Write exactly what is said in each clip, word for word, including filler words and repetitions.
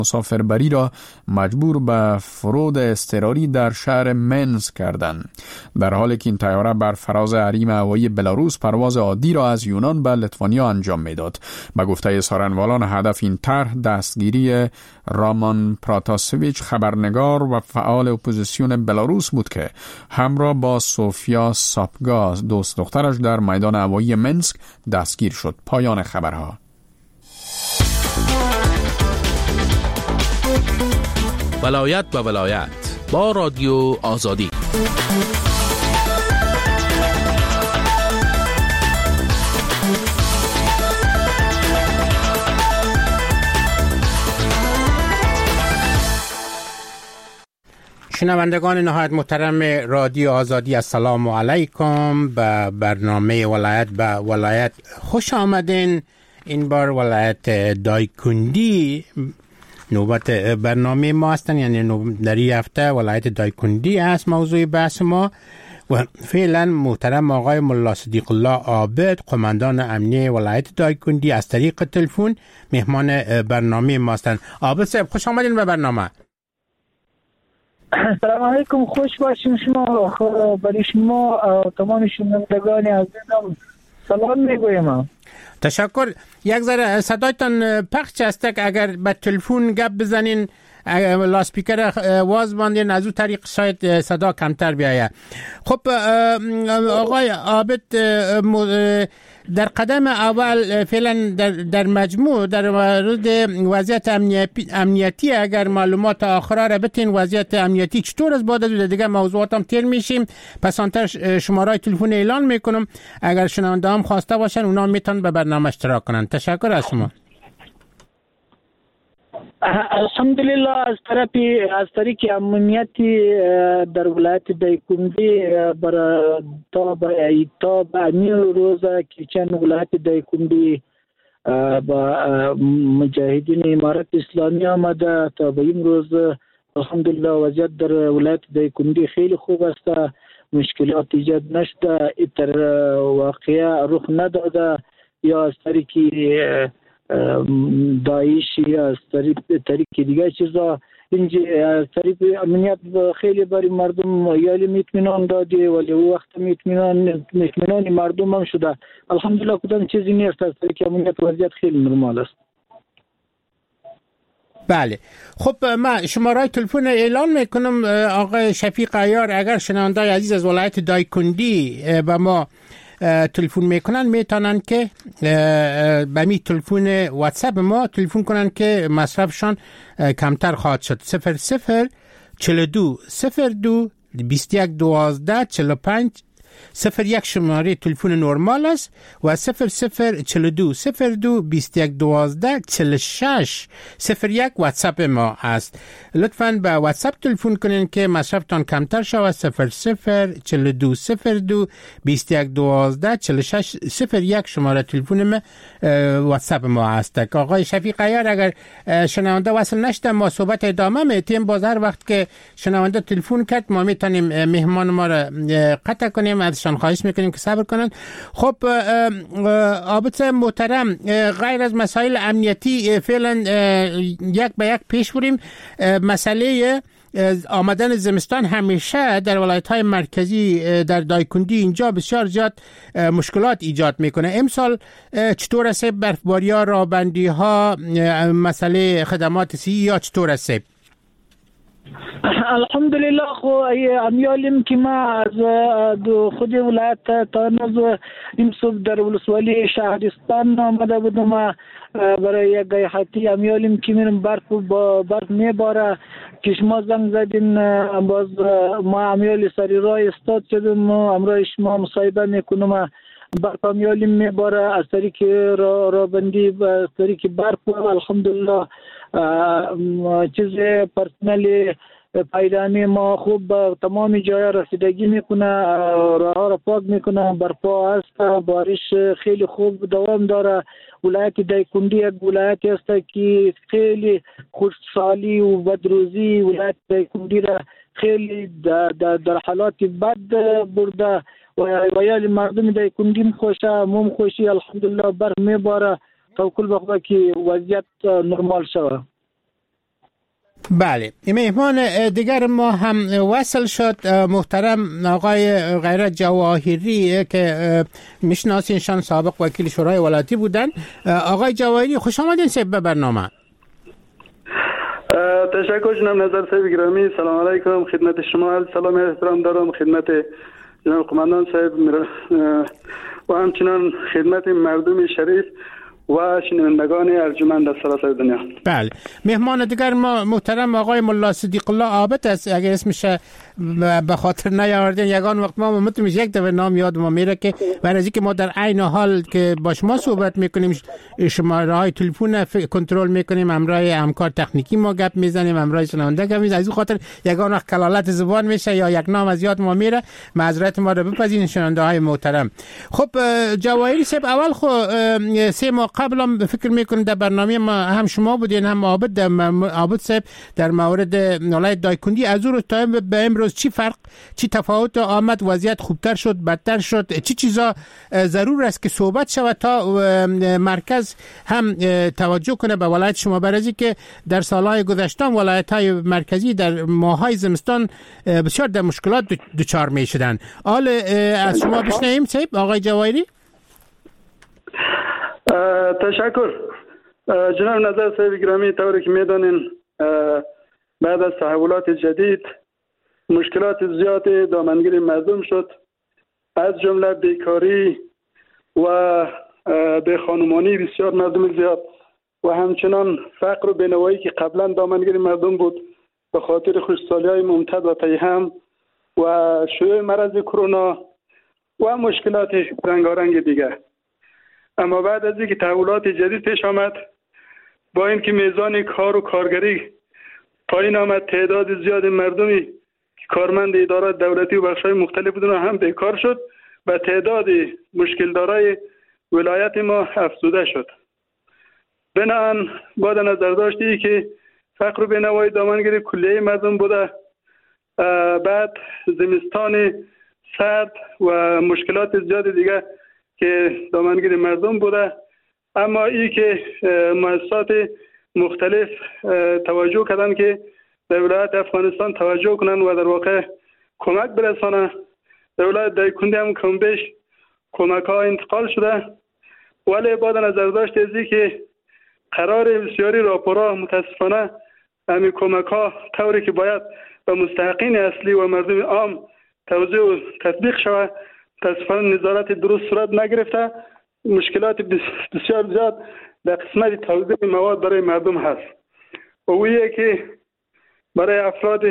مسافربری را مجبور به فرود اضطراری در شهر منسک کردند، در حالی که این طیاره بر فراز حریم هوایی بلاروس پرواز عادی را از یونان به لیتوانیا انجام میداد. به گفته سارنوالان هدف این طرح دستگیری رامان پراتاسویچ، خبرنگار و فعال اپوزیسیون بلاروس بود که همراه با سوفیا ساپگا دوست دخترش در میدان هوایی منسک دستگیر شد. پایان خبرها. ولایت به ولایت با رادیو آزادی. شنوندگان نهایت محترم رادیو آزادی، السلام علیکم. به برنامه ولایت به ولایت خوش آمدین. این بار ولایت دایکندی نوبت برنامه ما هستن، یعنی در این هفته ولایت دایکندی است موضوع بحث ما و فعلا محترم آقای ملا صدیق الله عابد، قماندان امنیه ولایت دایکندی، از طریق تلفن مهمان برنامه ما هستند. عابد صاحب خوش آمدین به برنامه. سلام علیکم، خوش باشین شما. برای شما تمام شنوندگان عزیزم سلام میگویم. تشکر. یک ذره صدایتان پخش است که اگر به تلفن گپ بزنین، لاسپیکر واز باندین، از اون طریق شاید صدا کمتر بیاید. خب آقای عابد، در قدم اول فعلا در, در مجموع در مورد وضعیت امنیتی, امنیتی اگر معلومات آخره را بتین، وضعیت امنیتی چطور است؟ بعد از دیگه موضوعات هم تیر میشیم. پس آنتر شماره تلفن اعلان میکنم، اگر شنونده هم خواسته باشن اونا میتونن به برنامه اشتراک کنن. تشکر از شما. الحمدلله از طرف از طریق امنیتی در ولایت دایکندی برای تا به تا به امیر روزه که چند ولایت دایکندی با مجاهدین امارت اسلامی آمده تا به این روز الحمدلله وضعیت در ولایت دایکندی خیلی خوب است، مشکلات ایجاد نشده، ایتر واقعا رخ نداده یا از طریق داعش یا از طریق طریق دیگه چیزا. اینجا از طریق امنیت خیلی برای مردم یالی اطمینان داده، ولی او وقت اطمینان اطمینان مردم هم شده. الحمدلله کدام چیزی نیست، از طریق امنیت وضعیت خیلی نرمال است. بله. خب ما شماره تلفن اعلان میکنم آقای شفیق عیار، اگر شنوندای عزیز از ولایت دایکندی به ما تلفن میکنن میتونن که به می تلفن واتساپ ما تلفن کنن که مصرفشان کمتر خواهد شد. صفر صفر چل دو صفر دو بیست یک دوازده چل پنج صفر یک شماره تلفن نرمال است و صفر صفر چل دو صفر دو بیست یک دوازده چل شش صفر یک واتساپ ما است. لطفاً به واتساپ تلفن کنین که مصرفتان کمتر شود. صفر صفر چل دو صفر دو بیست یک دوازده چل شش صفر یک شماره تلفن ما واتساپ ما است. آقای شفیق عیار، اگر شنونده وصل نشده ما صحبت ادامه میتیم. باز هر وقت که شنونده تلفن کرد ما میتونیم مهمان ما را قطع کنیم، ازشان خواهش میکنیم که صبر کنن. خب عابد محترم، غیر از مسائل امنیتی فعلا یک به یک پیش بریم. مسئله آمدن زمستان همیشه در ولایت‌های مرکزی در دایکندی اینجا بسیار زیاد مشکلات ایجاد میکنه. امسال چطور است؟ برفباری‌ها، راهبندی‌ها، مسئله خدمات صحی یا چطور است؟ الحمدلله خو امیالیم که ما از خود ولایت تانوز این صبح در ولسوالی شهرستان آمده بودم برای یک گیاحتی. امیالیم که میرم برف با برف میباره که شما زنگ زدین، باز ما امیالی سری راه استاد شدیم، امروز شما مصاحبه میکنم. برف امیالیم میباره از طریق راه بندی، از طریق برف. الحمدلله چیز پرسنلی پایدانی ما خوب تمام جای رسیدگی میکنه، راه ها را پاک میکنه، برپا است، بارش خیلی خوب دوام داره. ولایت دایکندی یک ولایت است که خیلی خوشحالی و بدروزی ولایت دایکندی را خیلی در, در حالات بد برده و یالی مردم دایکندی خوشه، مم خوشی. الحمدلله برف میباره، توکل به خدا که وضعیت نرمال شود. بله، مهمان دیگر ما هم وصل شد، محترم آقای غیرت جواهری که میشناسینشان، سابق وکیل شورای ولایتی بودن. آقای جواهری خوش آمدین به برنامه. تشکر جناب نظر صاحب گرامی. سلام علیکم خدمت شما، سلام احترام دارم خدمت جناب قماندان صاحب و همچنان خدمت مردم شریف و شنوندگان ارجمند از سراسر دنیا. بله، مهمان دیگر ما محترم آقای ملا صدیق الله عابد است. اگر اسمش به خاطر نیاوردین یگان وقت ما مطمئن یک دفعه نام یاد ما میره که برای اینکه ما در عین حال که با شما صحبت میکنیم شماره های تلفن کنترل میکنیم، همراه همکار تکنیکی ما گپ میزنیم، همراه شنونده گپ میزنیم، از این خاطر یگان وقت کلالت زبان میشه یا یک نام از یاد ما میره، معذرت ما رو بپذیرین شنونده های محترم. خب جواهری صاحب، اول خو سه ماه قبل هم فکر میکنم در برنامه ما هم شما بودین هم عابد عابد صاحب در مورد ولایت دایکنی، از اون تا به امروز چی فرق چی تفاوت آمد؟ وضعیت خوبتر شد بدتر شد؟ چی چیزا ضرور است که صحبت شود تا مرکز هم توجه کنه به ولایت شما؟ برای که در سالهای گذشته ولایت‌های مرکزی در ماه‌های زمستان بسیار در مشکلات دچار می‌شدن. حال از شما بشنویم صاحب آقای جواهری. تشکر جناب نظر صاحب گرامی. طوری که میدانین بعد از تحولات جدید مشکلات زیاد دامنگیر مردم شد، از جمله بیکاری و بیخانمانی بسیار مردم زیاد و همچنان فقر و بینوایی که قبلا دامنگیر مردم بود به خاطر خشکسالی‌های ممتد و پیهم و شیوع مرض کرونا و مشکلات رنگارنگ دیگر. اما بعد از اینکه تحولات جدید پیش آمد، با اینکه میزان کار و کارگری پایین آمد، تعداد زیاد مردمی که کارمند ادارات دولتی و بخش‌های مختلف بودن هم بیکار شد و تعداد مشکل دارای ولایت ما افزوده شد. بنابراین با در نظر داشتی که فقر و بینوایی دامنگیر کلیه مردم بوده، بعد زمستان سرد و مشکلات زیاد دیگه که دامنگیر مردم بوده، اما ای که مؤسسات مختلف توجه کردن که در ولایت افغانستان توجه کنن و در واقع کمک برسانن، در ولایت دایکنی هم کم بیش کمک ها انتقال شده، ولی با در نظر داشت ازی که قرار بسیاری راپورها متاسفانه همین کمک ها طوری که باید به مستحقین اصلی و مردم عام توزیع و تطبیق شود متاسفانه نظارت درست صورت نگرفته. مشکلات بسیار زیاد در قسمت توزیع مواد برای مردم هست و اویه که برای افراد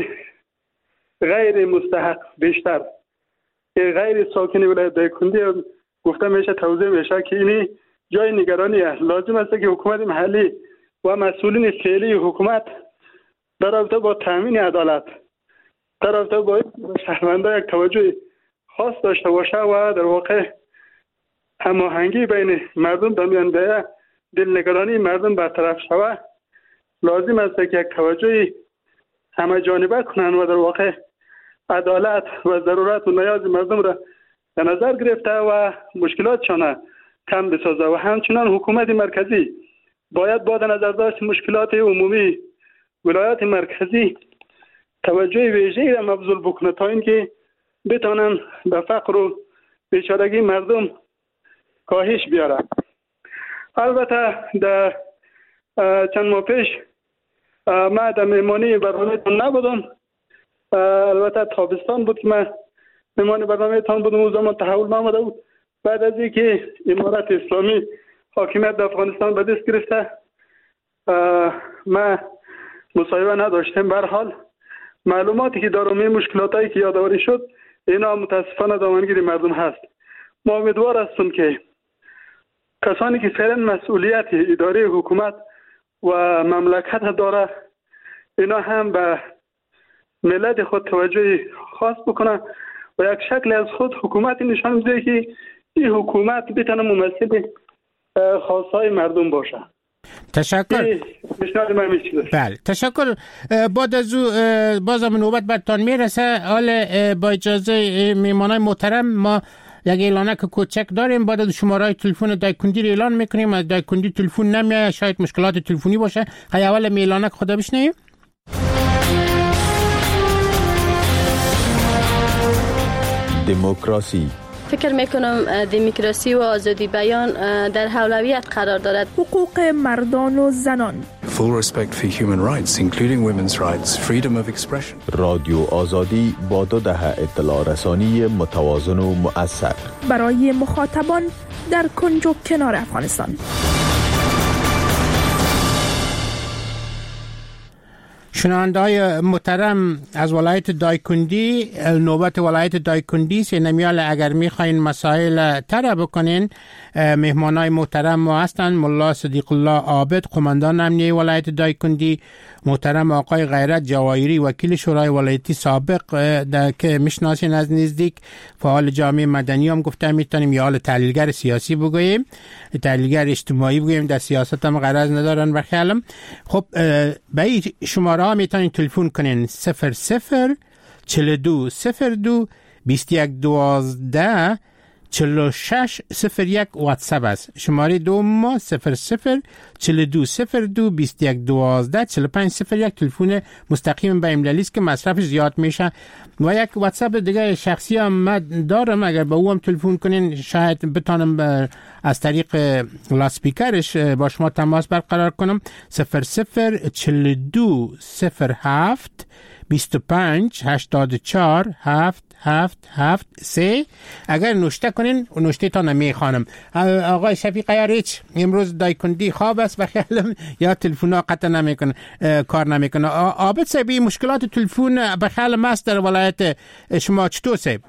غیر مستحق بیشتر که غیر ساکن ولایت دایکنی گفته میشه توزیع میشه که اینی جای نگرانی است. لازم است که حکومت محلی و مسئولین فعلی حکومت در رابطه با تامین عدالت در رابطه با شهروندان یک توجه خاص داشته باشه و در واقع هماهنگی بین مردم در میان بیاید، دلنگرانی مردم برطرف شود. لازم است که یک توجه همه جانبه کنند و در واقع عدالت و ضرورت و نیاز مردم را در نظر گرفته و مشکلاتشان کم بسازه و همچنان حکومت مرکزی باید با در نظر داشت مشکلات عمومی ولایت مرکزی توجه ویژه‌ای را مبذول بکنه تا اینکه بتانن به فقر و بیچارگی مردم کاهش بیاره. البته در چند ماه پیش من در مهمانی برنامه‌تان نبودم، البته تابستان بود که من مهمان برنامه‌تان بودم، اون زمان تحول آمده بود. بعد از اینکه امارت اسلامی حاکمیت در افغانستان به دست گرفته من مصاحبه نداشتم. به هر حال معلوماتی که دارم این مشکلاتایی که یادآوری شد اینا متاسفانه دامنگیر مردم هست. ما امیدوار هستیم که کسانی که فعلا مسئولیت اداره حکومت و مملکت داره اینا هم به ملت خود توجه خاص بکنن و یک شکل از خود حکومت نشان بده که این حکومت بتونه ممثل خواستهای مردم باشه. تشکر. بله تشکر. بعد از او بازم نوبت برتان میرسه. حال با اجازه میمانای محترم ما یک اعلانک کوچک داریم. بعد از شماره تلفن دایکندی رو اعلان میکنیم. از دایکندی تلفن نمیاد، شاید مشکلات تلفنی باشه. خیلی اول اعلانک خدا بشنویم. دموکراسی. فکر میکنم دموکراسی و آزادی بیان در اولویت قرار دارد. حقوق مردان و زنان. Full respect for human rights, including women's rights, freedom of expression. رادیو آزادی با دو دهه اطلاع رسانی متوازن و مؤثر برای مخاطبان در کنج و کنار افغانستان. شنونده‌های محترم، از ولایت دایکندی، نوبت ولایت دایکندی است. نمیال اگر میخواین مسائل طرح بکنین، مهمانای محترم ما هستند. ملا صدیق الله عابد، قماندان امنیه ولایت دایکندی، محترم آقای غیرت جواهری، وکیل شورای ولایتی سابق که میشناسین از نزدیک، فعال جامعه مدنی هم گفته میتونیم، یا حال تحلیلگر سیاسی بگوییم، تحلیلگر اجتماعی بگوییم، در سیاست هم غرض ندارن بخیالم. خب به شماره ها میتونین تلفن کنین صفر صفر چهل و دو صفر دو بیست و یک دوازده چهل و شش صفر یک واتساپ است. شماره دو ما صفر صفر چهل و دو صفر دو بیست و یک دوازده چهل و پنج صفر یک تلفن مستقیم به ایملالی است که مصرفش زیاد میشه. و یک واتساپ دیگه شخصی هم من دارم، اگر به او هم تلفن کنین شاید بتونم از طریق لاسپیکرش با شما تماس برقرار کنم. صفر صفر چهل و دو صفر هفت بیست و پنج هشتاد و چهار هفت هفت هفت سه. اگر نوشته کنین و نوشته تا نمیخوانم. آقای شفیق یاریچ امروز دایکندی خواب است بخیالم، یا تلفن ها قطع نمیکنه، کار نمیکنه. عابد صاحب، مشکلات تلفن بخیالم است در ولایت شما چطور صاحب؟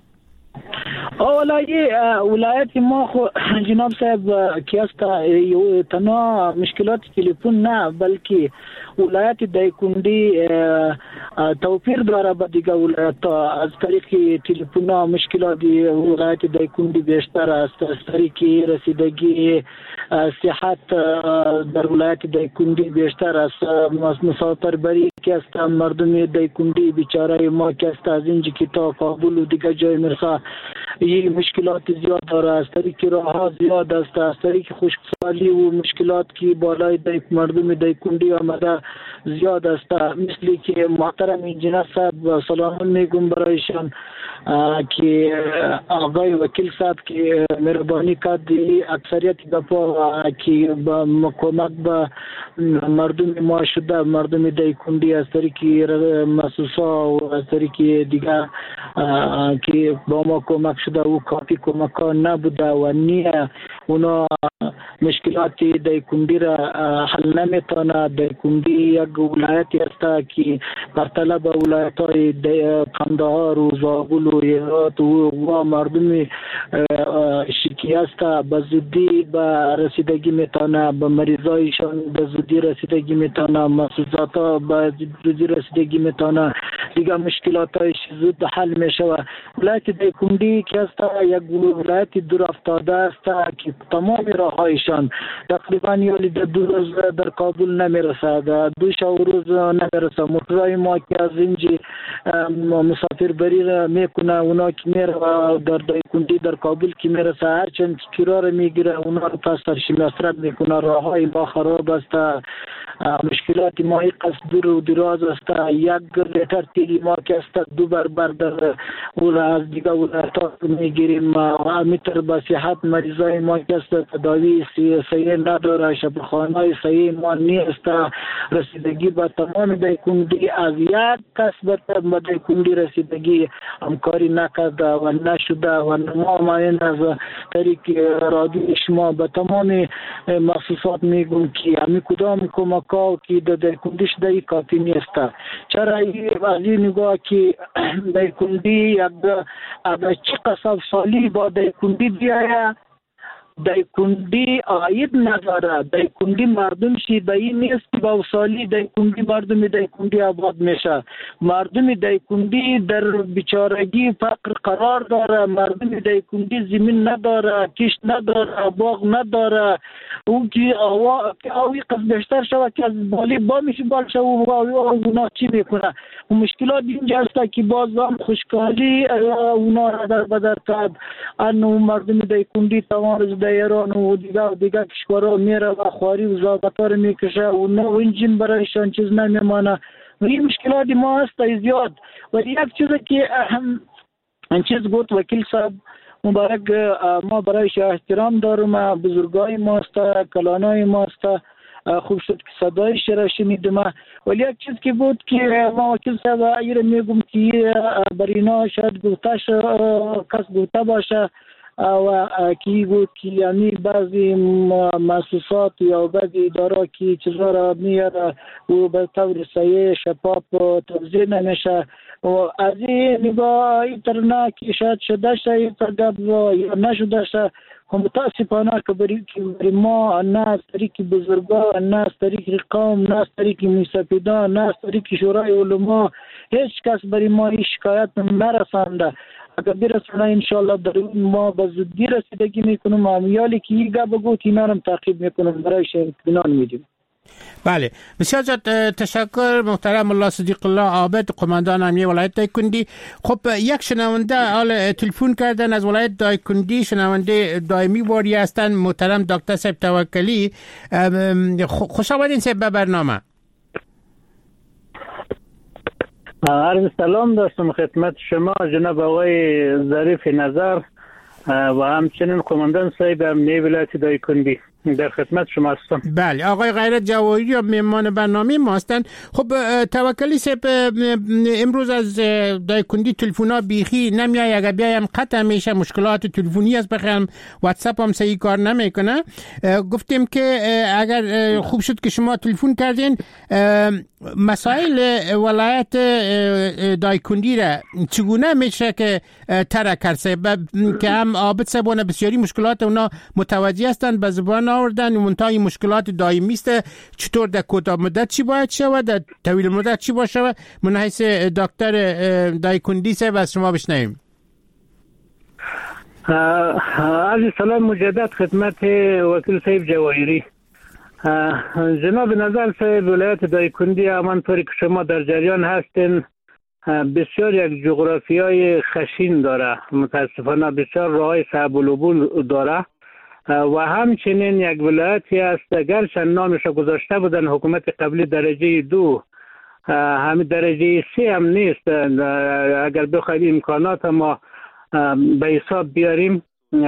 اولای ولایت ما خو جناب صاحب که است تنها مشکلات تلفن نه، بلکه ولایت دایکندی توفیر داره به دیگه ولایت از طریق تلفن ها. مشکلات ولایت دایکندی بیشتر است از طریق رسیدگی صحت در ولایت دایکندی بیشتر است. مسافر بری که است مردم دایکندی بیچاره ما که است از اینجا که تا کابل و دیگه جای مرسا این مشکلات زیاد داره. از طریق راه ها زیاد است، از طریق خشکسالی و مشکلات که بالای دایک مردم دایکندی آمده زیاد است. مثلی که محترم انجینر صاحب سلام میگم برایشان که آقای وکیل صاحب که مهربانی کرد اکثریت دفعه که با کمک به مردم ما شده، مردم دایکندی از طریق مؤسسا و از طریق دیگر که با ما کمک شده و کافی کمک نبوده و نیه اونا مشکلات دایکندی را حل نمیتونه. دایکندی یک ولایتی است که بر طلب ولایت های قندهار و زابل و هرات و مردم شکست به زودی به رسیدگی میتونه، به مریضایشان به زودی رسیدگی میتونه، مسئولات ها به زودی رسیدگی میتونه، دیگه مشکلات هایش زود حل میشه. ولایت دایکندی که است یک ولایت دور افتاده است که تمام راه هایشان تقریبا یالی دو روز در کابل نمیرسه، دو شب روز نمیرسه. موتورای ما که از اینجا مسافر بری را میکنه، اونا که میره در دایکندی در کابل که میرسه هرچند کرار میگیره اونا رو پس سرشی مصرف میکنه. راه های ما خراب است، مشکلات ما یک قصد دور و دراز است. یک لیتر تیل ما که است دو برابر در اول از دیگه ولایت میگیریم. میتر با صحت مریضای ما که است تداوی صحیح نداره، شفاخانه صحیح ما نیست. رسیدگی به تمام دایکندی از یک کس به دایکندی رسیدگی همکاری نکرده و نشده و ما ماین از طریق رادیو شما به تمام مخصوصات میگم که همی کدام کمکا که در دایکندی شده کافی نیست. چرا از این نگاه که دایکندی یک چه قصاب سالی با دایکندی بیایه، دایکندی آید نداره. دایکندی مردم شی به این نیست که با سالی دایکندی مردم دایکندی آباد میشه. مردم دایکندی در بیچارگی فقر قرار داره. مردم دایکندی زمین نداره، کشت نداره، باغ نداره. اون که آوی قصد بیشتر شود که از بالی با میشه بال شود و اونا چی میکنه. مشکلات اینجا هست که باز هم خوشکالی اونا را در بدر کرد. انو مردم دایکندی تمام روز ایران و دیگه و دیگه کشورها میره و خواری و ضابطه رو میکشه و نه انجین برایشان چیز نمیمانه. و این مشکلات ما هست زیاد. و یک چیز که اهم این چیز گفت وکیل صاحب مبارک، ما برایش احترام دارم، بزرگای ماست، کلانای ماست، خوب شد که صدایش را شنیدم. ولی یک چیز که بود که ما وکیل صاحب ایره میگم که بر اینا شاید گفتش کس گفته باشه و کی بود که یعنی بعضی مؤسسات یا بعضی اداره که چیزا را میاره و به طور صحیح شفاف توضیح نمیشه و از این نگاه اینترنت که شاید شده شه یا نشده شه متاسفانه که برای ما نه از طریق بزرگان، نه از طریق قوم، نه از طریق موسیقیدان، نه از طریق شورای علما هیچ کس برای ما این شکایت نرسانده. اگر برسانه انشاءالله در ما به زودی رسیدگی میکنم و امیالی که این گپ گفت اینا رو تعقیب میکنم برایش اطمینان میدیم. بله بسیار زیاد تشکر محترم الله صدیق الله عابد قماندان امنیه ولایت دایکندی. خب یک شنونده حال تلفن کردن از ولایت دایکندی، شنونده دائمی واری هستن محترم دکتر صاحب توکلی. خوش آمدین صاحب به برنامه. عرض سلام داشتم خدمت شما جناب آقای ظریف نظر و همچنین قماندان صاحب امنیه ولایت دایکندی، در خدمت شما هستم. بله آقای غیرت جواهری و مهمان برنامه ما هستند. خب توکلی صاحب امروز از دایکندی تلفن‌ها بیخی نمیای، اگر بیایم قطع میشه، مشکلات تلفنی است، بخیرم واتساپ هم صحیح کار نمیکنه. گفتیم که اگر خوب شد که شما تلفن کردین، مسائل ولایت دایکندی را چگونه میشه که ترک کرده که هم عابد صاحبانه بسیاری مشکلات اونا متوجه هستند به زبان آوردن، منتهای مشکلات دائمی است. چطور در کوتاه مدت چی باید شود، در طویل مدت چی باید شود؟ من حیث دکتر دایکندی صاحب از شما بشنویم. عرض سلام مجدد خدمت وکیل صاحب جواهری. جناب نظر صاحب ولایت دایکندی همانطوری که شما در جریان هستین بسیار یک جغرافیای خشین داره، متاسفانه بسیار راههای صعب العبور داره و همچنین یک ولایتی است گرچند نامش گذاشته بودن حکومت قبلی درجه دو، همین درجه سه هم نیست. اگر بخوایم امکانات ما به حساب بیاریم،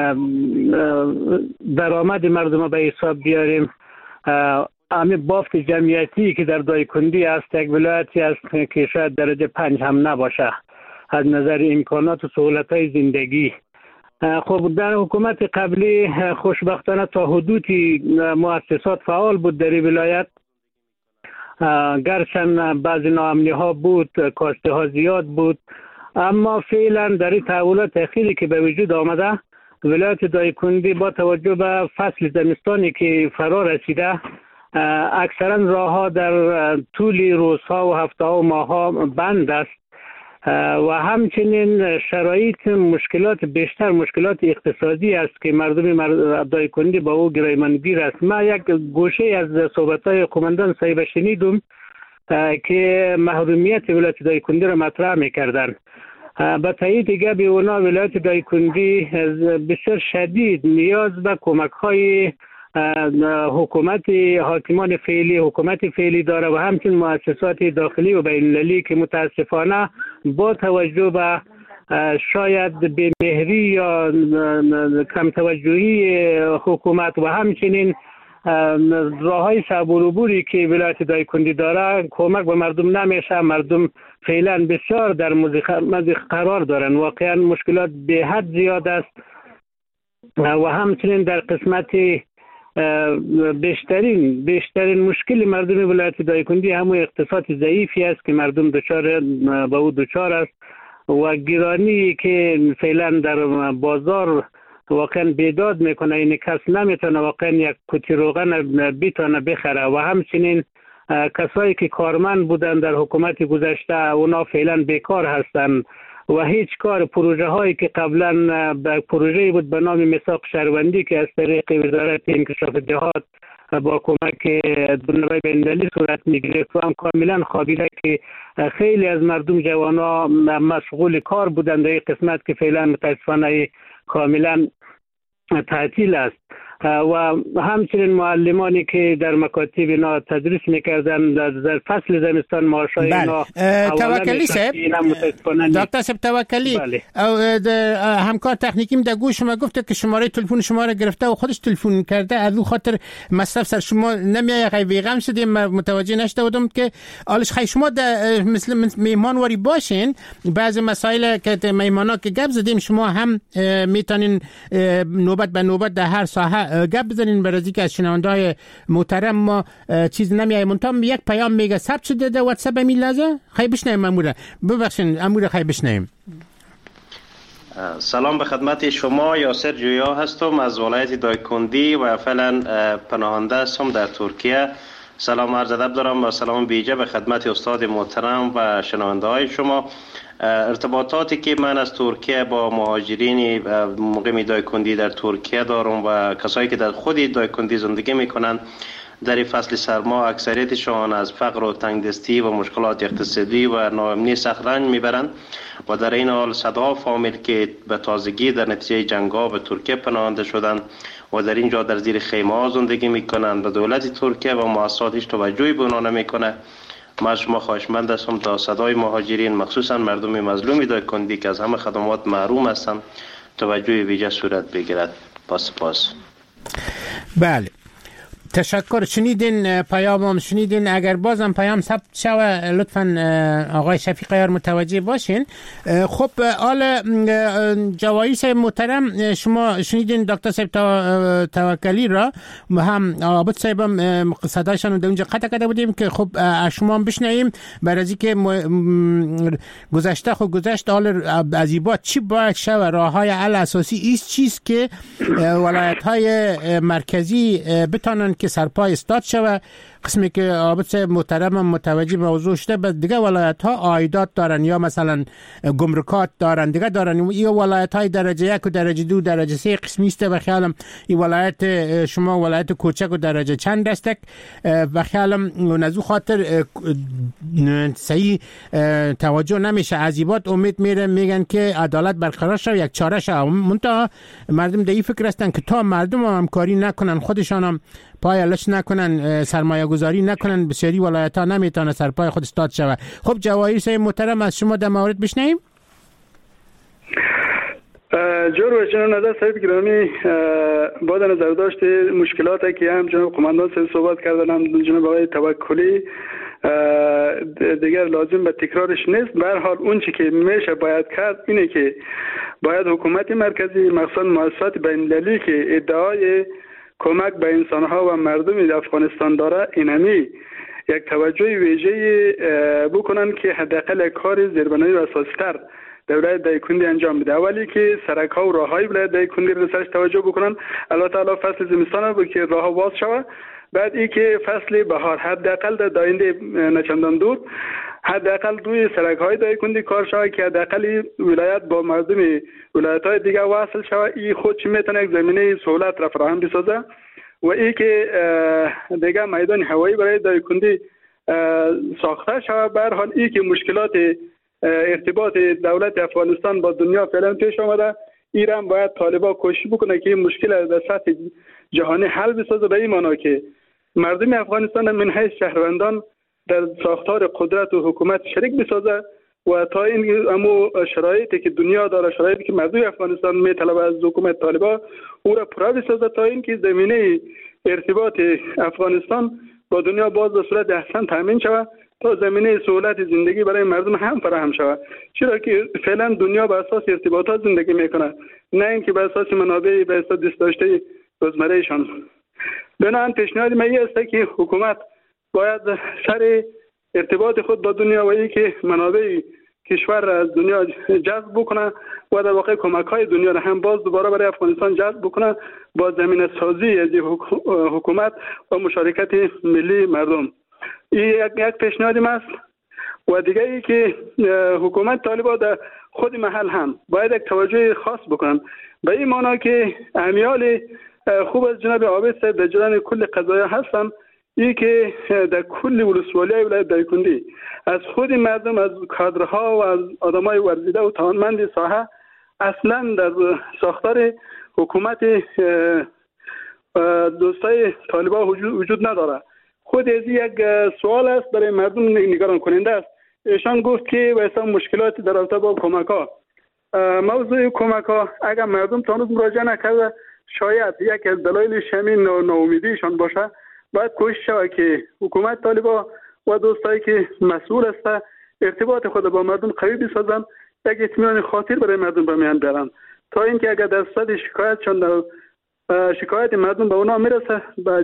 درآمد مردم به حساب بیاریم، همین بافت جمعیتی که در دایکندی است یک ولایتی است که شاید درجه پنج هم نباشه از نظر امکانات و سهولت‌های زندگی. خب در حکومت قبلی خوشبختانه تا حدودی مؤسسات فعال بود در این ولایت، گرچند بعضی ناامنی ها بود، کاسته ها زیاد بود، اما فعلا در این تحولات اخیری که به وجود آمده ولایت دایکندی با توجه به فصل زمستانی که فرا رسیده اکثرا راه ها در طول روزها و هفته ها و ماه ها بند است و همچنین شرایط مشکلات بیشتر مشکلات اقتصادی است که مردم دایکندی با او گرایمانگیر است. ما یک گوشه از صحبت‌های قماندان صاحب شنیدم که محرومیت ولایت دایکندی را مطرح می‌کردند. به تایید گپ اونا ولایت دایکندی بسیار شدید نیاز به کمک‌های حکومت حاکمان فعلی حکومت فعلی داره و همچنین مؤسسات داخلی و بین‌المللی که متاسفانه با توجه به شاید بی‌مهری یا کم توجهی حکومت و همچنین راههای صعب العبوری که ولایت دایکندی داره کمک به مردم نمیشه. مردم فعلا بسیار در مضیق قرار دارن، واقعا مشکلات به حد زیاد است و همچنین در قسمت بیشترین بیشترین مشکل مردم ولایت دایکندی همون اقتصاد ضعیفی است که مردم دچار با او دچار است و گرانی که فعلا در بازار واقعا بیداد میکنه، این کس نمیتونه واقعا یک کتی روغن بیتونه بخره و همچنین کسایی که کارمند بودن در حکومت گذشته اونا فعلا بیکار هستند و هیچ کار پروژه هایی که قبلا به پروژه بود به نام میثاق شهروندی که از طریق وزارت انکشاف جهات با کمک دونرای بین‌المللی صورت میگرفت و هم کاملا خوابیده که خیلی از مردم جوانا مشغول کار بودند در این قسمت که فعلا متاسفانه کاملا تعطیل است و همچنین معلمانی که در مکاتب اینا تدریس میکردن در فصل زمستان معاشای اینا توکلی صاحب دکتر صاحب توکلی بله. همکار تکنیکیم در گوش شما گفته که شماره تلفن شما را گرفته و خودش تلفن کرده، از اون خاطر مصرف سر شما نمیایه خیلی ویغم شدیم، متوجه نشده بودم که آلش خیلی شما مثل میهمان واری باشین، بعض مسائل که میهمانا که گپ زدیم شما هم میتونین نوبت به نوبت در هر ساحه گپ بزنین. برای که از شنونده‌های محترم ما چیز نمیایه منتها یک پیام میگه ثبت شده در واتساپ میلازه خیلی بشنویم. اموره ببخشین اموره خیلی بشنویم. سلام به خدمت شما، یاسر جویا هستم از ولایت دایکندی و فعلا پناهنده هستم در ترکیه. سلام عرض ادب دارم و سلام بیجه به خدمت استاد محترم و شنونده های شما. ارتباطاتی که من از ترکیه با مهاجرین مقیم دایکندی در ترکیه دارم و کسایی که در خود دایکندی زندگی میکنن در فصل سرما اکثریتشان از فقر و تنگدستی و مشکلات اقتصادی و ناامنی سخت رنج میبرند و در این حال صدها فامیل که به تازگی در نتیجه جنگ‌ها به ترکیه پناهنده شدند و در اینجا در زیر خیمه‌ها زندگی میکنند و دولت ترکیه و مؤسسات هیچ توجهی به آنها نمیکنه. من شما خواهشمند هستم تا صدای مهاجرین مخصوصا مردم مظلوم دایکندی که از همه خدمات محروم هستند توجه ویژه صورت بگیرد. پاس پاس. بله تشکر. شنیدین پیامم شنیدین، اگر بازم پیام ثبت شوه لطفاً آقای شفیق یار متوجه باشین. خب آل جوایس محترم شما شنیدین دکتر صاحب توکلی را هم عابد صاحبم صدایشان در اونجا قطع کرده بودیم که خب شما هم بشنویم برای از اینکه گذشته خود گذشت آل عزیبات چی باید شوه، راه های حل اساسی ایست چیست که ولایت های مرکزی بتانن که سرپای استاد شوه. قسمی که عابد محترم متوجه موضوع شده، بعد دیگه ولایت ها عایدات دارن یا مثلا گمرکات دارن دیگه دارن. این ولایت های درجه یک و درجه دو درجه سه قسمی است و خیالم این ولایت شما ولایت کوچک و درجه چند دستک و خیالم نزو خاطر صحیح توجه نمیشه. عزیبات امید میره میگن که عدالت برقرار شه، یک چاره شه. منتها مردم در این فکر هستن که تا مردم هم همکاری نکنن، خودشان هم پای لش نکنن، سرمایه گذاری نکنن، بسیاری ولایت ها نمیتونه سرپای خود استاد شوه. خب جواهر صاحب محترم از شما در مورد بشنویم. جور و جناب نظر صاحب گرامی، با در نظر داشت مشکلاتی که هم جناب قماندان صاحب صحبت کردن هم جناب آقای توکلی دیگر لازم به تکرارش نیست. به هر حال اون چی که میشه باید کرد اینه که باید حکومت مرکزی مخصوصا مؤسسات بین‌المللی که ادعای کمک به انسانها و مردم افغانستان داره اینمی یک توجه ویژه بکنن که حداقل کار زیربنایی و اساسی‌تر در ولایت دایکندی انجام بده. اولی که سرک‌ها و راه‌های ولایت دایکندی را سرش توجه بکنن. الله تعالی فصل زمستان بود که راه باز شود. بعد ای که فصل بهار حداقل در داینده نچندان دور حداقل دوی سرک‌های دایکندی کار شود که حداقل ولایت با مردم ولایت‌های دیگه وصل شود. این خود چی میتونه یک زمینه سهولت را فراهم بسازه و ای که دیگه میدان هوایی برای دایکندی ساخته شود. به هر حال ای که مشکلات ارتباط دولت افغانستان با دنیا فعلا پیش آمده، ایران باید طالبان کوشش بکنه که این مشکل در سطح جهانی حل بسازه، به این معنی که مردم افغانستان من حیث شهروندان در ساختار قدرت و حکومت شریک بسازه و تا این امو شرایطی که دنیا داره، شرایطی که مردم افغانستان میطلبه از حکومت طالبان او را پورا بسازه تا اینکه زمینه ارتباط افغانستان با دنیا باز به صورت احسن تامین شود تا زمینه سهولت زندگی برای مردم هم فراهم شود. چرا که فعلا دنیا بر اساس ارتباطات زندگی میکنه، نه اینکه بر اساس منابع به اساس دست داشته روزمرهشان. بنابراین پیشنهاد من این است که حکومت باید سر ارتباط خود با دنیا و ای که منابع کشور را از دنیا جذب بکنه و در واقع کمک های دنیا را هم باز دوباره برای افغانستان جذب بکنه با زمینه سازی از حکومت و مشارکت ملی مردم. این یک پیشنهادی است. و دیگه ای که حکومت طالبان در خود محل هم باید یک توجه خاص بکنن به این معنی که امیال خوب از جناب عابد صاحب در جریان کل قضایا هستن، این که در کل ولسوالی ولایت دایکندی از خود مردم، از کادرها و از آدمای ورزیده و توانمند ساحه اصلا در ساختار حکومت دوستای طالبان وجود نداره. خود از یک سوال است برای مردم نگران کننده است. ایشان گفت که واسه مشکلات در رابطه با کمک ها، موضوع کمک ها اگر مردم تا هنوز مراجعه نکرده شاید یک از دلایل شمین ناامیدیشان باشه. باید کوشش شود که حکومت طالبان و دوستایی که مسئول است ارتباط خود با مردم قوی بسازند، یک اطمینان خاطر برای مردم به میان بیارند تا اینکه اگر در صورت شکایتشان شکایت مردم به اونا میرسه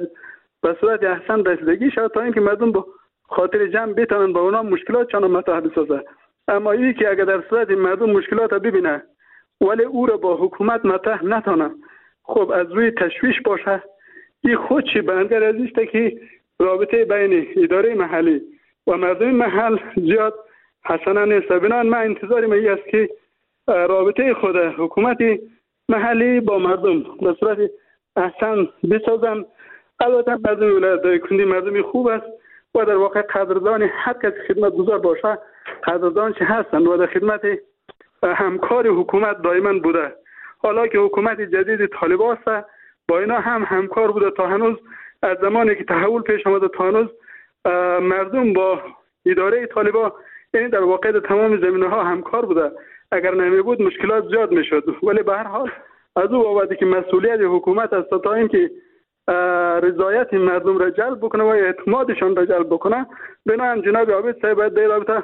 به صورت احسن رسیدگی شد تا اینکه مردم با خاطر جمع بتونن با اونا مشکلاتشان مطرح بسازه. اما این که اگر در صورت مردم مشکلات ببینه ولی او را با حکومت مطرح نتونه، خب از روی تشویش باشه، این خودشی به انگر ازیسته که رابطه بین اداره محلی و مردم محل زیاد حسنا نیست. بنابراین من انتظار من است که رابطه خود حکومت محلی با مردم به صورت احسن بسازن. البته مردم ولایت دایکنی مردمی خوب است و در واقع قدردان هر کس خدمت گزار باشه قدردان چه هستند و در خدمت همکار حکومت دائما بوده. حالا که حکومت جدید طالبان است با اینا هم همکار بوده تا هنوز. از زمانی که تحول پیش آمده تا هنوز مردم با اداره طالبان یعنی در واقع در تمام زمینه ها همکار بوده. اگر نمی بود مشکلات زیاد میشد، ولی به هر حال از او بابت که مسئولیت حکومت است تا اینکه رضایت مردم را جلب بکنه و اعتمادشان را جلب بکنه. بنابراین جناب عابد صاحب باید در رابطه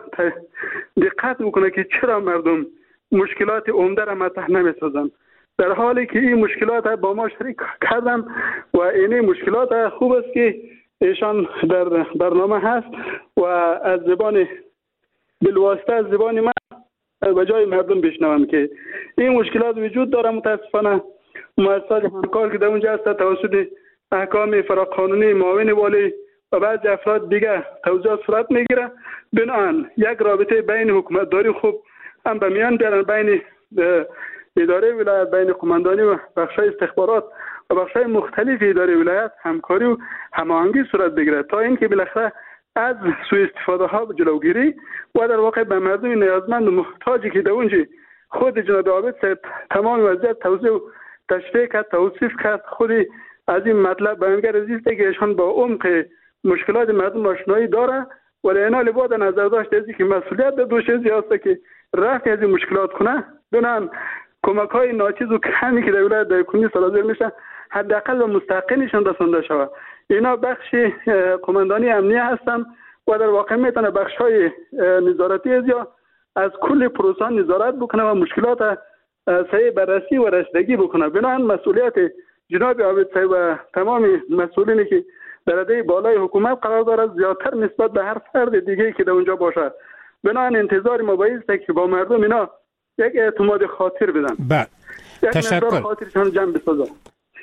دقت بکنه که چرا مردم مشکلات عمده را مطرح نمیسازن، در حالی که این مشکلات با ما شریک کردم و این مشکلات خوب است که ایشان در برنامه هست و از زبان بالواسطه از زبان من به جای مردم بشنوم که این مشکلات وجود داره. متاسفانه مؤسسات همکار که در اونجا هست توسط احکام فراقانونی معاون والی و بعضی افراد دیگه توضیحات صورت میگیره. بنابراین یک رابطه بین حکومت داری خوب هم به میان بیارن، بین اداره ولایت، بین قماندانی و بخشای استخبارات و بخشای مختلف اداره ولایت همکاری و هماهنگی صورت بگیره تا اینکه بالاخره از سوء استفاده ها جلوگیری و در واقع به مردم نیازمند و محتاجی که در اونجا خود جناب عابد صاحب تمام وضعیت توضیح و تشریح کرد، توصیف کرد. خودی از این مطلب بیانگر ازیسته که ایشان با عمق مشکلات مردم آشنایی داره ولی اینا لباد نظر داشت ازی که مسئولیت در دوش ازی هسته که رفع از این مشکلات کنه. بنان کمک های ناچیز و کمی که در ولایت دایکنی صادر میشه حداقل و مستحقینشان رسانده شود. اینا بخش قماندانی امنیه هستن و در واقع میتونه بخش های نظارتی از یا از کل پروسه نظارت بکنه و مشکلات صحیح بررسی و رسیدگی بکنه. بنابراین مسئولیت جناب عابد صاحب و تمام مسئولینی که در رده بالای حکومت قرار دارد زیادتر نسبت به هر فرد دیگه که در اونجا باشد. بنابراین انتظار ما بایسته که با مردم اینا یک اعتماد خاطر بدن. بله تشکر. خاطرشان جمع بسازن.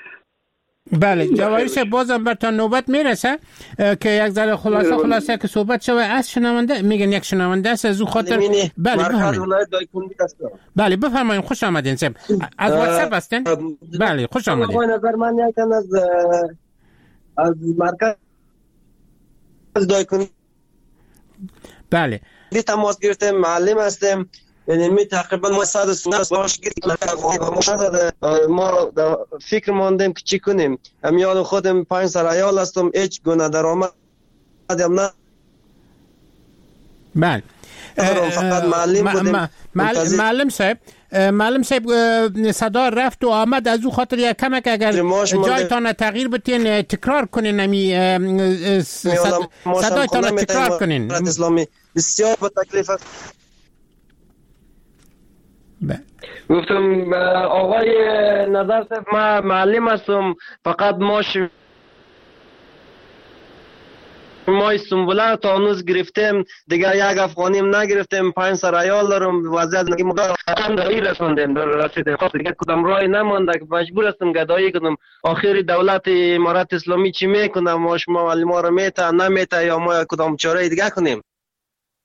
بله جواهری صاحب بازم برتان نوبت میرسه که یک ذره خلاصه خلاصه که صحبت شوه از شنونده. میگن یک شنونده است از او خاطر. بله بفرمایید. بله بفرمایید. خوش آمدین صاحب. از واتساپ هستین؟ بله خوش آمدین. آقای نظر من یکم از از مرکز دایکنی بله دی تماس گرفتم، معلم هستم. یعنی می تقریبا ما صد و سیزده باش گرفتیم ما فکر ماندیم که چی کنیم. امیال خودم پنج سر عیال هستم، هیچ گونه درآمد هم نه. بله فقط معلم بودیم. معلم صاحب معلم صاحب صدا رفت و آمد، از او خاطر یک کمک اگر جایتان تغییر بتین تکرار کنین نمی صدایتان تکرار کنین. اسلامی بسیار با تکلیف است. گفتم آقای نظر صاحب ما معلم هستم، فقط ما ش... ما سنبوله تا هنوز گرفتیم دیگه، یک افغانیم نگرفتیم، پنج سر عیال دارم، وضعیت نگی مقدار گدایی رساندیم در رسیده خاطر دیگه کدام رای نمانده که مجبور هستم گدایی کنم. آخری دولت امارت اسلامی چی میکنه؟ ما شما معلم ها رو میته نمیته یا ما کدام چاره دیگه کنیم؟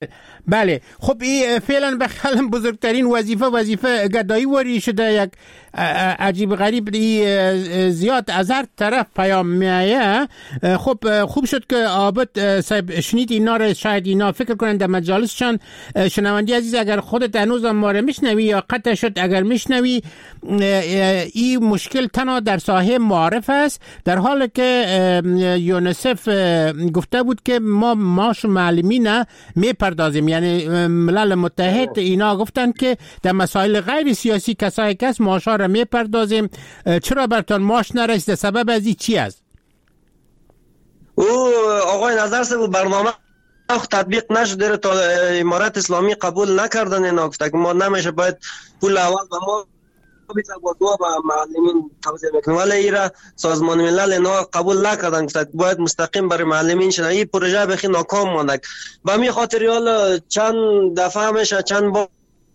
بله خب این فعلا به خیلی بزرگترین وظیفه وظیفه گدایی وری شده. یک عجیب غریب زیاد از هر طرف پیام میایه. خب خوب شد که عابد صاحب شنید اینا رو، شاید اینا فکر کنند در مجالسشان. شنوندی عزیز اگر خودت هنوز ما رو میشنوی یا قطع شد اگر میشنوی، این مشکل تنها در ساحه معارف است، در حالی که یونیسف گفته بود که ما معاش معلمین میپردازیم. یعنی ملل متحد اینا گفتن که در مسائل غیر سیاسی کسایی که معاشا را میپردازیم. چرا برتان معاش نرسیده؟ سبب از این چی است؟ او آقای نظر سه برنامه تطبیق نشده تا امارت اسلامی قبول نکردن اینا، گفته که ما نمیشه باید پول اول به ما بیتر با دو با معلمین توزیع بکنیم، ولی ایرا سازمان ملل اینا قبول نکردن، گفته باید مستقیم برای معلمین شدن. این پروژه بخی ناکام مانده. به می خاطر حالا چند دفعه میشه چند بار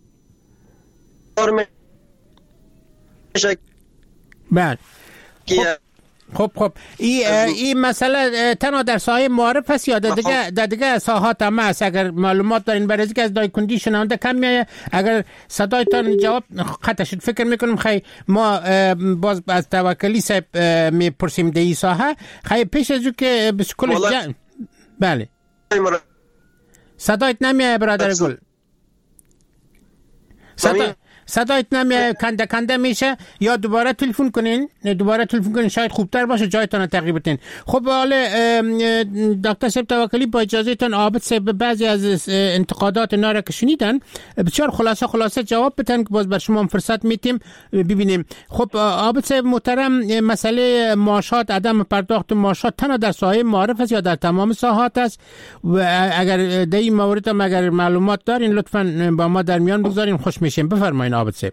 میشه بله. خب خب این این مسئله تنها در ساحه معارف است یا در دیگه در دیگه ساحات هم است؟ اگر معلومات دارین برای اینکه از دایکندی شنونده کم میایه، اگر صدایتان جواب قطع شد فکر میکنم خیلی ما باز از توکلی صاحب میپرسیم در این ساحه. خیلی پیش از او که بسکل جن... بله صدایت نمیایه برادر گل، صدا صدایت نمیایه، کنده کنده میشه. یا دوباره تلفن کنین، دوباره تلفن کنین شاید خوبتر باشه، جایتان تغییر بدین. خب حالا دکتر صاحب توکلی با اجازهتون عابد صاحب بعضی از انتقادات اینا را که شنیدن بسیار خلاصه خلاصه جواب بدن که باز بر شما فرصت میتیم ببینیم. خب عابد صاحب محترم، مسئله معاشات، عدم پرداخت معاشات تنها در ساحه معارف است یا در تمام ساحات است؟ و اگر در این مورد هم اگر معلومات دارین لطفاً با ما در میان بگذارین، خوش میشیم. بفرمایید عابد صاحب.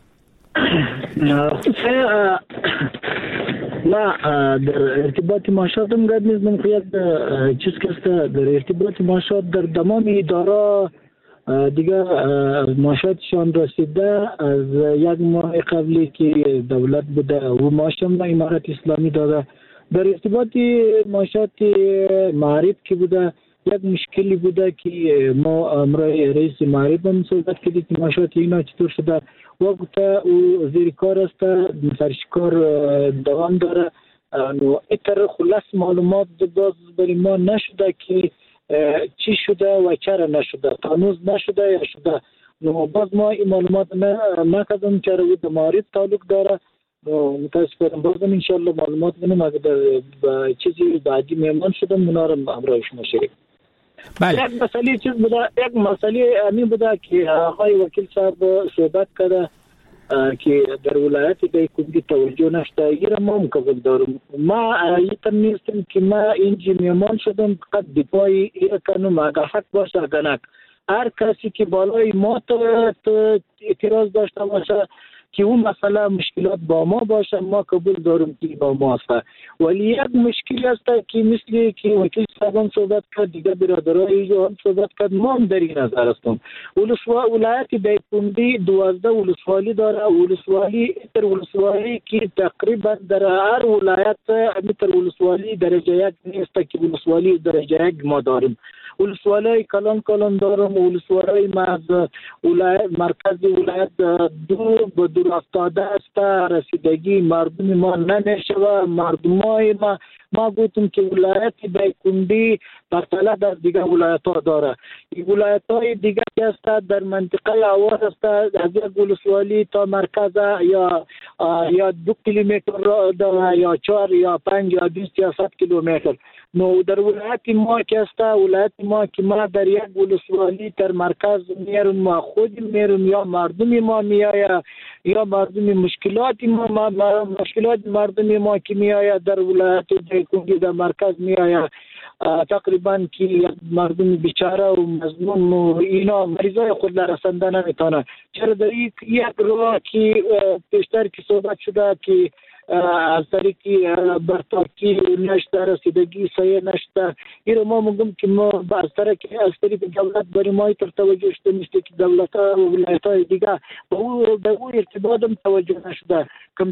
ما در ارتباط معاشات هم گفت می‌کنم که یک چیز که در ارتباط معاشات در تمام اداره دیگه معاشاتشان رسیده. از یک ماه قبلی که دولت بوده و معاش هم امارت اسلامی داده. در ارتباط معاشات معارف که بوده یک مشکلی بوده که ما امروز رئیس معارف هم صحبت کردیم که معاشات اینا چطور شده. وقت او زیر کار است، سرشکار دوام داره. نو ایتر خلاص معلومات باز برای ما نشده که چی شده و چرا نشده، تانوز نشده یا شده. نو باز ما این معلومات نکردم چرا او به معارف تعلق داره. متاسفانه باز هم انشالله معلومات کنیم اگر در چیزی بعدی میمان شدم اونا رو امروز شما شریک. بله. یک مسئله چیز بوده، یک مسئله امی بوده که آقای وکیل صاحب صحبت کرده که در ولایت دایکندی توجه نشده. ایرا ما مقبل دارم. ما ایتر نیستم که ما اینجی میمان شدم فقط دفاعی ایرا کنم اگر حق باشه اگر نک. هر کسی که بالای ما اعتراض داشته باشه که اون مسئله مشکلات با ما باشه، ما قبول دارم که با ما است. ولی یک مشکلی است که مثل که وکیل صاحب هم صحبت کرد، دیگه برادرای هم صحبت کرد، ما هم در این نظر هستم. ولایت دایکندی دوازده ولسوالی داره. ولسوالی تر ولسوالی که تقریبا در هر ولایت تر ولسوالی درجه یک نیست که ولسوالی درجه یک ما داریم. ولسوالی کلان کلان دارم. ولسوالی مرز ولایت مرکز ولایت دور به دور افتاده است. رسیدگی مردم ما نمیشه. مردمای ما ما گفتم که ولایت دایکندی برتله در دیگه ولایت ها داره. این ولایت های دیگه است در منطقه آواز است، از یک ولسوالی تا مرکز یا یا دو کیلومتر داره یا چهار یا پنج یا بیست یا صد کیلومتر. نو در ولایت ما که است، ولایت ما که ما در یک ولسوالی در مرکز میرون، ما خود میرون یا مردم ما میآید یا مردم مشکلات ما, ما, ما مشکلات مردم ما که میآید در ولایت دایکندی در مرکز میآید. تقریبا که مردم بیچاره و مظلوم و اینا مریضای خود را رسانده نمیتونه. چرا در یک راه که پیشتر که صحبت شده که از طریق برتاکی نشته، رسیدگی صحیح نشته، این رو ما میگم که ما از طریق از طریق دولت برای ما تر توجه شده نیست که دولت ها و ولایت های دیگه به او ارتباط هم توجه نشده،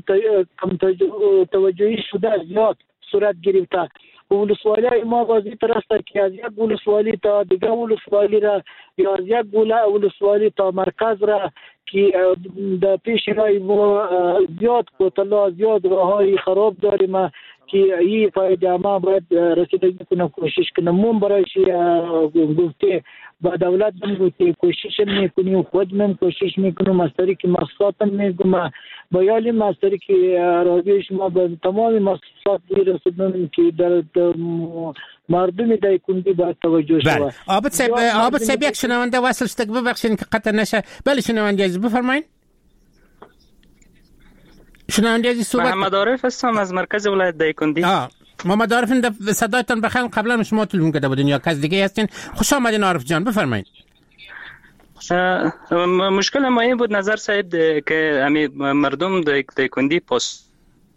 کم توجهی شده زیاد صورت گرفته. ولسوالی ما واضح تر است که از یک ولسوالی تا دیگه ولسوالی را یازده ولسوالی تا مرکز را که در پیش رای ما زیاد کوتاه زیاد راههای خراب داریم که این فایده ما باید رسیدگی کنم کوشش کنم. من برایش گفته با دولت هم گفته کوشش میکنیم، خود من کوشش میکنم از طریق مقصداتم میگم بیالیم از طریق راضی شما به تمام مقصدات رسیدم که در مردم دایکندی باید توجه شود. آبد صاحب آبد صاحب یک شنونده وصل شد ببخشید که قطع نشه. بله شنونده عزیز بفرمایید. شنونده عزیز صحبت. محمد عارف هستم از مرکز ولایت دایکندی. آه محمد عارف صدایتان بخیر. قبلا شما تلفن کرده بودین یا کس دیگه هستین؟ خوش آمدین عارف جان بفرمایید. مشکل ما این بود نظر صاحب که امی مردم دایکندی پاس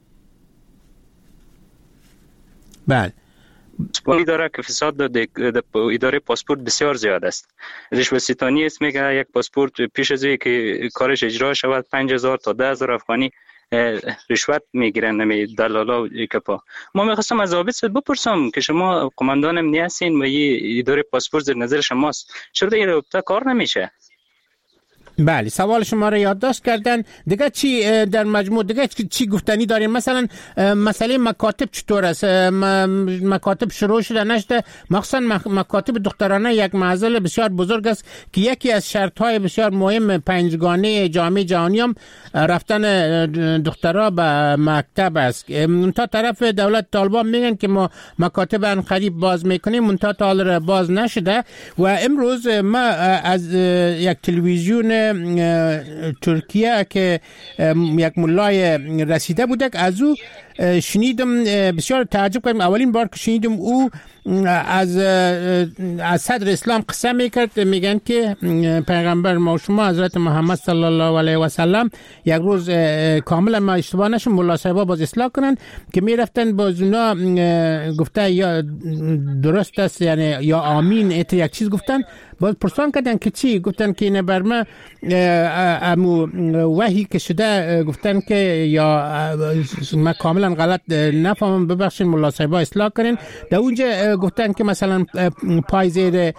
بله پاسپورتی داره که فساد در اداره پاسپورت بسیار زیاد است. رشوه ستانی است، میگه یک پاسپورت پیش از که کارش اجرا شود پنج هزار تا ده هزار افغانی رشوت میگیرن نمی دلالا و کپا. ما میخواستم از عابد صاحب بپرسم که شما قماندان امنیت هستین و این اداره پاسپورت در نظر شماست، چرا این رابطه کار نمیشه؟ بله سوال شما را یادداشت کردن. دیگه چی در مجموع دیگه چی گفتنی داریم؟ مثلا مسئله مکاتب چطور است؟ مکاتب شروع شده نشده؟ مخصوصا مکاتب دخترانه یک معضل بسیار بزرگ است که یکی از شرط‌های بسیار مهم پنجگانه جامعه جهانی هم رفتن دخترها به مکتب است. منتها طرف دولت طالبان میگن که ما مکاتب ان قریب باز میکنیم، منتها تا حال باز نشده. و امروز ما از یک تلویزیون ترکیه که یک ملای رسیده بوده از او شنیدم، بسیار تعجب کردم. اولین بار که شنیدم او از از صدر اسلام قصه میکرد، میگن که پیغمبر ما شما حضرت محمد صلی الله علیه و سلم یک روز کاملا ما اشتباه نشم ملا صاحبا باز اصلاح کنن که میرفتن باز اونا گفته یا درست است یعنی یا آمین ایت یک چیز گفتن، باز پرسان کردن که چی؟ گفتن که این بر ما امو وحی که شده، گفتن که یا ما کاملا غلط نفهمم ببخشید ملا صاحبا اصلاح کنین. در اونجا گفتن که مثلا پای زیر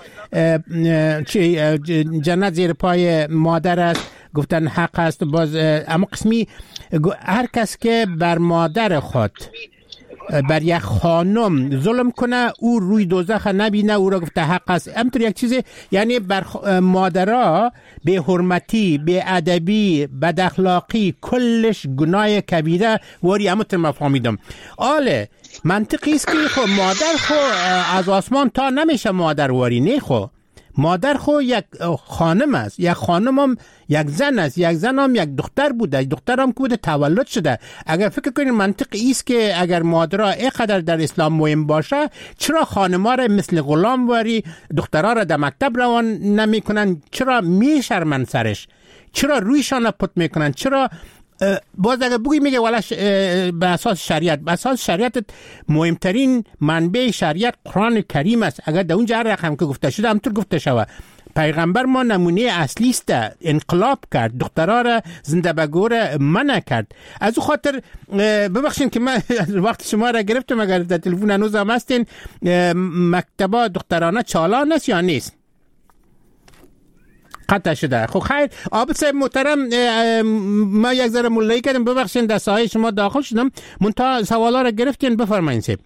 جنت زیر پای مادر است، گفتن حق است. باز اما قسمی هر کس که بر مادر خود بر یک خانم ظلم کنه او روی دوزخ نبینه، او را گفته حق است. همطور یک چیزی یعنی بر مادرها به حرمتی، به ادبی، بد اخلاقی کلش گناه کبیره واری. همطور ما فهمیدم. آله منطقی است که خو مادر خو از آسمان تا نمیشه مادر واری، نه خو مادر خو یک خانم است، یک خانم هم یک زن است، یک زن هم یک دختر بوده، دختر هم که بوده تولد شده. اگر فکر کنید منطقی است که اگر مادرها اینقدر در اسلام مهم باشه، چرا خانم‌ها را مثل غلام واری، دخترها را در مکتب روان نمی کنن؟ چرا می شرمن سرش؟ چرا رویشان پت میکنن؟ چرا باز اگر بگوی میگه ولش به اساس شریعت، به اساس شریعت مهمترین منبع شریعت قرآن کریم است. اگر در اونجا هر رقم که گفته شده همطور گفته شود. پیغمبر ما نمونه اصلی است، انقلاب کرد، دخترها را زنده به گور منع کرد. از او خاطر ببخشین که من وقت شما را گرفتم، اگر در تلفن هنوز هم هستین، مکتبا دخترانه چالان است یا نیست؟ قطع شده. خب خیر عابد صاحب محترم، ما یک ذره ملایی کردیم، ببخشید در ساحه شما داخل شدم، منتها سوالا را گرفتین، بفرمایید صاحب.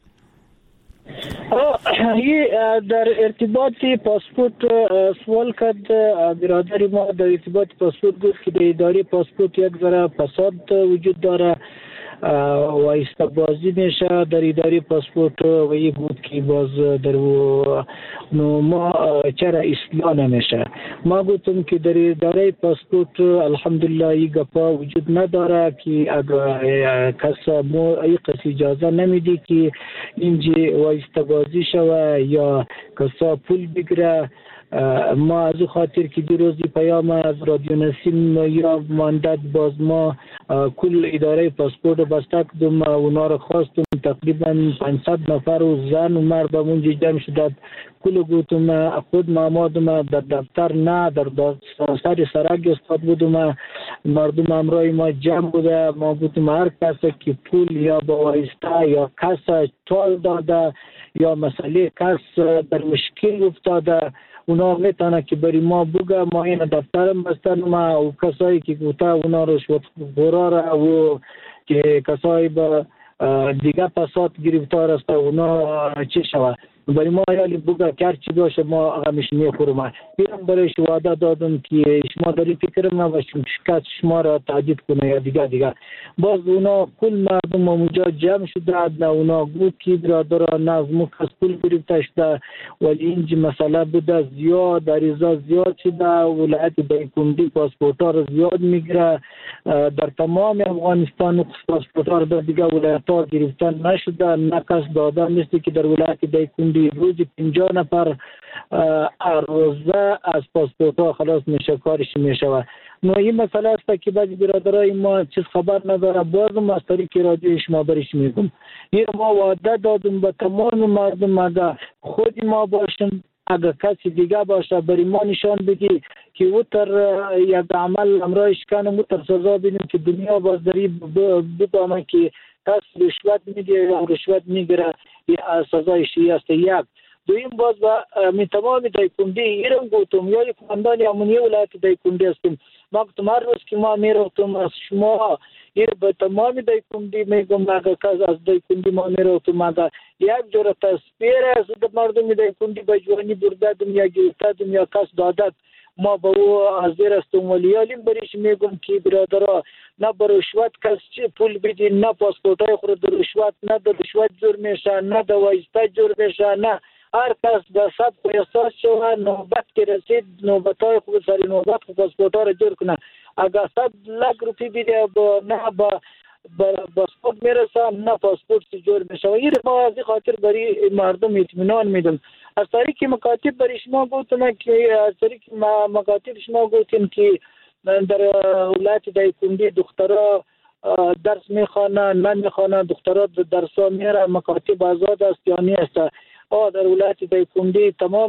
در ارتباط پاسپورت سوال کرد برادر ما، در ارتباط پاسپورت گفت که در اداره پاسپورت یک ذره فساد وجود داره و استبازی میشه در اداره پاسپورت و این بود که باز در ما چرا اصلاح نمیشه. ما گفتم که در اداره پاسپورت الحمدلله این گپا وجود نداره که اگر کس مو ای کس اجازه نمیده که اینجا و استبازی شوه یا کسا پول بگیره. ما از خاطر که دو روزی پیام از رادیو نسیم یا ماندد باز ما کل اداره پاسپورت بسته کردم، اونا رو خواستم تقریبا پانصد نفر و زن و مرد اونجا جمع شدد. کل گفتم خود مامادم در دفتر نه در سر سرک استاد بودم، مردم امرای ما جمع بوده. ما گفتم هر کس که پول یا با وایسته یا کس تال داده یا مسئله کس در مشکل افتاده اونا میتونه که بری ما بگه ما این دفترم بستن ما و کسایی که گوته اونا رشوت خورا را و که کسایی به دیگه پسات گرفتار است اونا چی شود برای ما یالی بگه کرد چی باشه ما همیشه میخورم. بیرم برایش وعده دادم که شما داری فکرم نباشیم شکست شما را تعدید کنه یا دیگه دیگه. باز اونا کل مردم اونجا جمع شده نه اونا گفت که برادر نه از مو کس پول گرفته شده ولی اینج مسئله بوده زیاد عریضه زیاد شده ولایت دایکنډي پاسپورت ها را زیاد میگیره در تمام افغانستان پاسپورت ها را دیگه ولایت ها گرفتن نشده نه کس داده مثل که در ولایت دایکنډي روزی پنجاه نفر روزه از پاسپورت ها خلاص میشه کارش میشه. نو این مسئله است که بعضی برادرای ما چیز خبر نداره بازم از طریق رادیو شما برش میگم این ما وعده دادم به تمام مردم اگر خود ما باشیم اگر کسی دیگه باشه بری ما نشان بگی که او تر یک عمل امرایش کنم او تر سزا بینیم که دنیا بازداری بدامه که کس رشوت میگه یا رشوت میگیره سزای شیعه است. یک دویم باز با می تمام دایکنډي ایرم گوتم یاری کماندان امنیه ولایت دایکنډي هستیم ما گفتم هر روز که ما میرفتم از شما ایر به تمام دایکنډي میگم اگر کس از دایکنډي ما میرفتم اگر یک جور تصویر از مردم دایکنډي به جوانی بردادم یا گرفتادم یا کس دادد ما با او حاضر هستم ولی یالیم بریش میگم که برادرها نه به رشوت کس چی پول بدین نه پاسپورت های خود در رشوت نه در رشوت جور میشه نه در وایسته جور میشه نه هر کس به صد احساس شود نوبت که رسید نوبت های خوب سری نوبت خوب پاسپورت ها را جور کنه اگر صد لک روپی بیده با نه با پاسپورت میرسه نه پاسپورت جور میشه و این ما از خاطر برای مردم اطمینان میدم. از طریق مکاتب برای شما گفتم که از طریق مکاتب شما گفتیم که در ولایت دایکنډي دخترها درس میخوانه نمیخوانه دخترها درس میره مکاتب آزاد است یا نیست. آه در ولایت دایکنډي تمام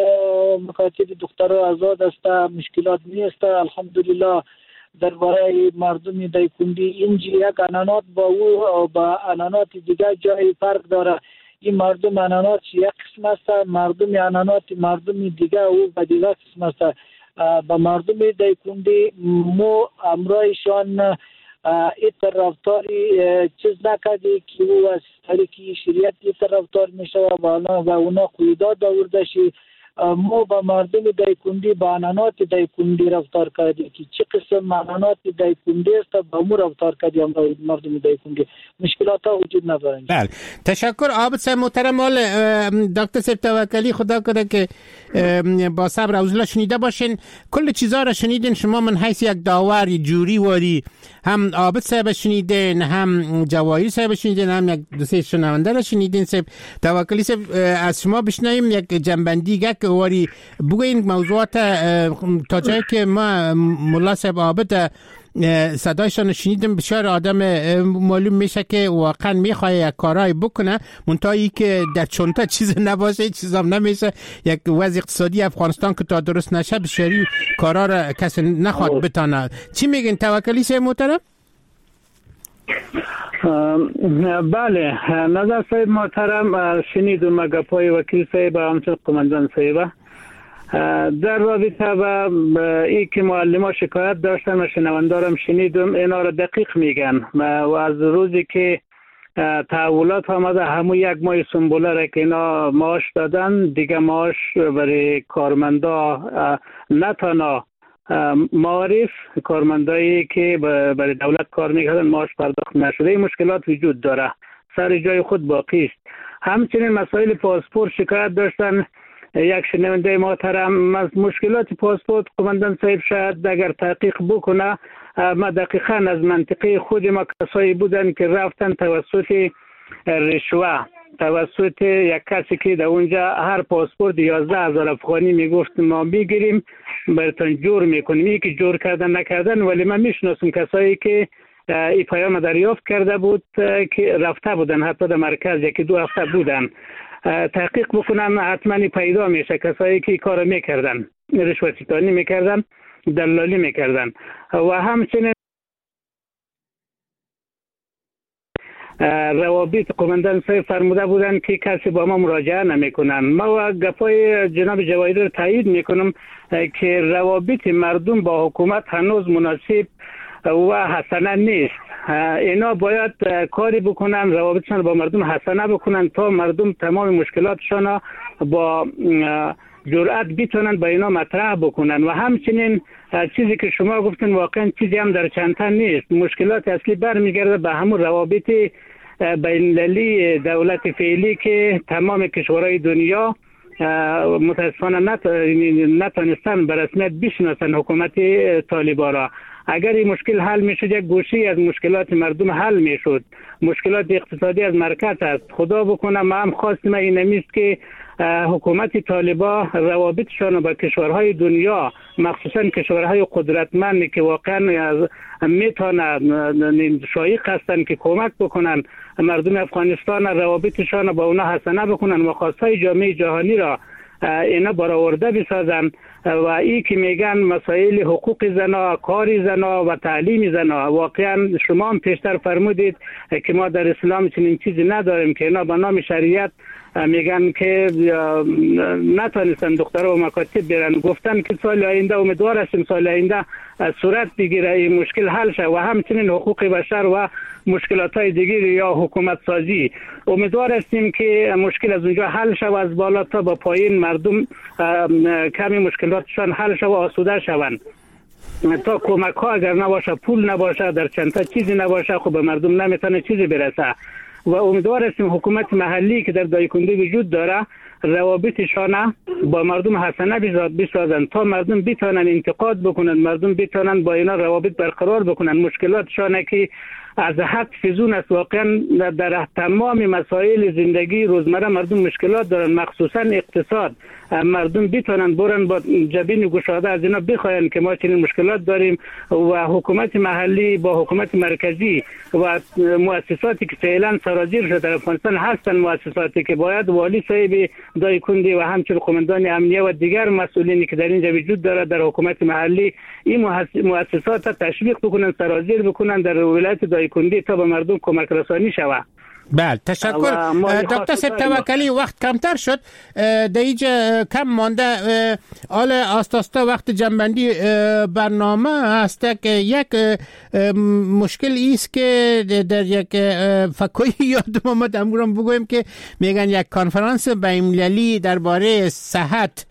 مکاتب دخترها آزاد است مشکلات نیست الحمدلله. در برای مردم دایکنډي اینجا یک انانات با او و با انانات دیگه جای فرق داره. این مردم انانات یک قسم است مردم انانات مردم دیگه او به دیگه قسم است. با مردم دایکنډي مو امرایشان این رفتاری چیز نکردی که او از طریق شریعت این رفتار میشه و اونا قیداد آورده شی مو با مردم دایکنډي با انانات دایکنډي رفتار کردی که چه قسم انانات دایکنډي است با مو رفتار کردی مردم دایکنډي مشکلات ها وجود نداره. بله تشکر عابد صاحب محترم. دکتر صاحب توکلی خدا کنه که با صبر و حوصله شنیده باشین کل چیزا را شنیدین شما من حیث یک داور جوری واری هم عابد صاحب شنیدین هم جواهری صاحب شنیدین هم یک دو سه شنونده را شنیدین. صاحب توکلی صاحب از شما بشنویم یک جنبندی که واری بگوین موضوعات تا جایی که ما مولا صاحب عابد صدایشان شنیدم بسیار آدم معلوم میشه که واقعا میخواه یک کارهای بکنه منتهایی که در چونتا چیز نباشه چیزام نمیشه. یک وضع اقتصادی افغانستان که تا درست نشه بسیاری کارها را کسی نخواد بتانه. چی میگین توکلی صاحب محترم؟ بله نظر صاحب محترم شنیدم گپای وکیل صاحب همچنین قماندان صاحب در رابطه با ای که معلمان شکایت داشتن و شنوندارم شنیدم اینا را دقیق میگن و از روزی که تحولات آمده همون یک ماه سنبوله را که اینا معاش دادن دیگه معاش برای کارمندا نه تنها معارف کارمندایی که برای دولت کار میکردن معاش پرداخت نشده مشکلات وجود داره سر جای خود باقی است. همچنین مسائل پاسپورت شکایت داشتن یک شنونده محترم از مشکلات پاسپورت قماندان صاحب شاید اگر تحقیق بکنه ما دقیقا از منطقه خود ما کسایی بودن که رفتن توسط رشوه توسط یک کسی که در اونجا هر پاسپورت یازده هزار افغانی میگفت ما میگیریم براتون جور میکنیم. یکی جور کردن نکردن ولی من میشناسم کسایی که این پیام دریافت کرده بود که رفته بودن حتی در مرکز یکی دو هفته بودن. تحقیق بکنم حتما پیدا میشه کسایی که کار میکردن رشوت ستانی میکردن دلالی میکردن و همچنین روابط قومندان صاحب فرموده بودن که کسی با ما مراجعه نمیکنن. ما گپای جناب جواهری رو تایید میکنم که روابط مردم با حکومت هنوز مناسب و حسنه نیست. اینا باید کاری بکنن، روابطشان با مردم حسنه بکنن تا مردم تمام مشکلاتشان با جرأت بتونن با اینا مطرح بکنن. و همچنین چیزی که شما گفتن واقعا چیزی هم در چندتا نیست. مشکلات اصلی برمیگرده به همون روابط بین‌المللی دولت فعلی که تمام کشورهای دنیا متاسفانه نتونستن به رسمیت بشناسن حکومت طالبان را. اگر این مشکل حل میشد، یک گوشه از مشکلات مردم حل میشد. مشکلات اقتصادی از مرکز است. خدا بکنه ما هم خواستیم این نیست که حکومت طالبان روابطشان با کشورهای دنیا، مخصوصا کشورهای قدرتمند که واقعا میتونن شایق هستند که کمک بکنن مردم افغانستان، روابطشان با اونا حسنه بکنن و خواستهای جامعه جهانی را اینا برآورده بسازن. و ای که میگن مسائل حقوق زنا، کار زنا و تعلیم زنا، واقعا شما هم پیشتر فرمودید که ما در اسلام چنین چیزی نداریم که اینا به نام شریعت میگن که نتونستن دخترها و مکاتب برن. گفتن که سال آینده امیدوار هستیم سال آینده صورت بگیره این مشکل حل شه. و همچنین حقوق بشر و مشکلات های دیگر یا حکومت سازی امیدوار هستیم که مشکل از اونجا حل شه و از بالا تا با پایین مردم کمی مشکلاتشان حل شه و آسوده شوند. تا کمک ها اگر نباشه، پول نباشه، در چند تا چیزی نباشه، خب به مردم نمیتونه چیزی برسه. و امیدوار هستیم حکومت محلی که در دایکنډي وجود داره روابطشان با مردم حسنه بسازن تا مردم بتونن انتقاد بکنن، مردم بتونن با اینا روابط برقرار بکنن. مشکلاتشان که از حد فزون است، واقعا در تمام مسائل زندگی روزمره مردم مشکلات دارن، مخصوصا اقتصاد. مردم بتونن برن با جبین گشاده از اینا بخواین که ما چنین مشکلات داریم و حکومت محلی با حکومت مرکزی و مؤسساتی که فعلا سرازیر شده در افغانستان هستن، مؤسساتی که باید والی صاحب دایکنډي و همچنین قومندان امنیه و دیگر مسئولینی که در اینجا وجود داره در حکومت محلی این مؤسسات تشویق بکنن، سرازیر بکنن در ولایت دایکنډي تا به مردم کمک رسانی شود. بله تشکر دکتر صاحب توکلی. وقت کمتر شد، در اینجا کم مانده. حال آستاستا وقت جنبندی برنامه است که یک مشکل ایست که در یک فکوی یادم آمد امورم بگویم که میگن یک کنفرانس بین‌المللی درباره صحت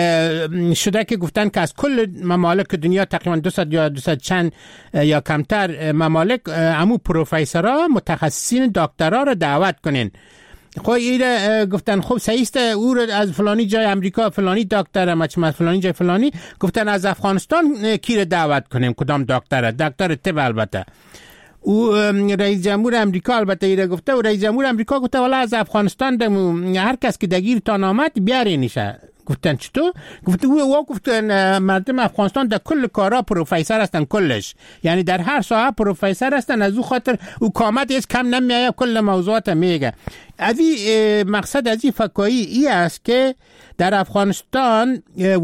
شده که گفتن که از کل ممالک دنیا تقریبا دویست یا دویست چند یا کمتر ممالک همو پروفیسورها متخصصین دکترها رو دعوت کنین. خب ایره گفتن خب سعیست او رو از فلانی جای امریکا فلانی دکتر مچم فلانی جای فلانی، گفتن از افغانستان کی رو دعوت کنیم، کدام دکتر؟ دکتر طب البته. او رئیس جمهور امریکا البته ایره گفته و رئیس جمهور امریکا گفته والا از افغانستان دمو هر کس که دگیر تان آمد بیارینشه. گفتن چطور؟ گفت او گفتن مردم افغانستان در کل کارا پروفسور هستن، کلش، یعنی در هر ساحه پروفسور هستن، از او خاطر او کامت از کم نمیایه، کل موضوعات میگه. از این مقصد از این فکایی ای است که در افغانستان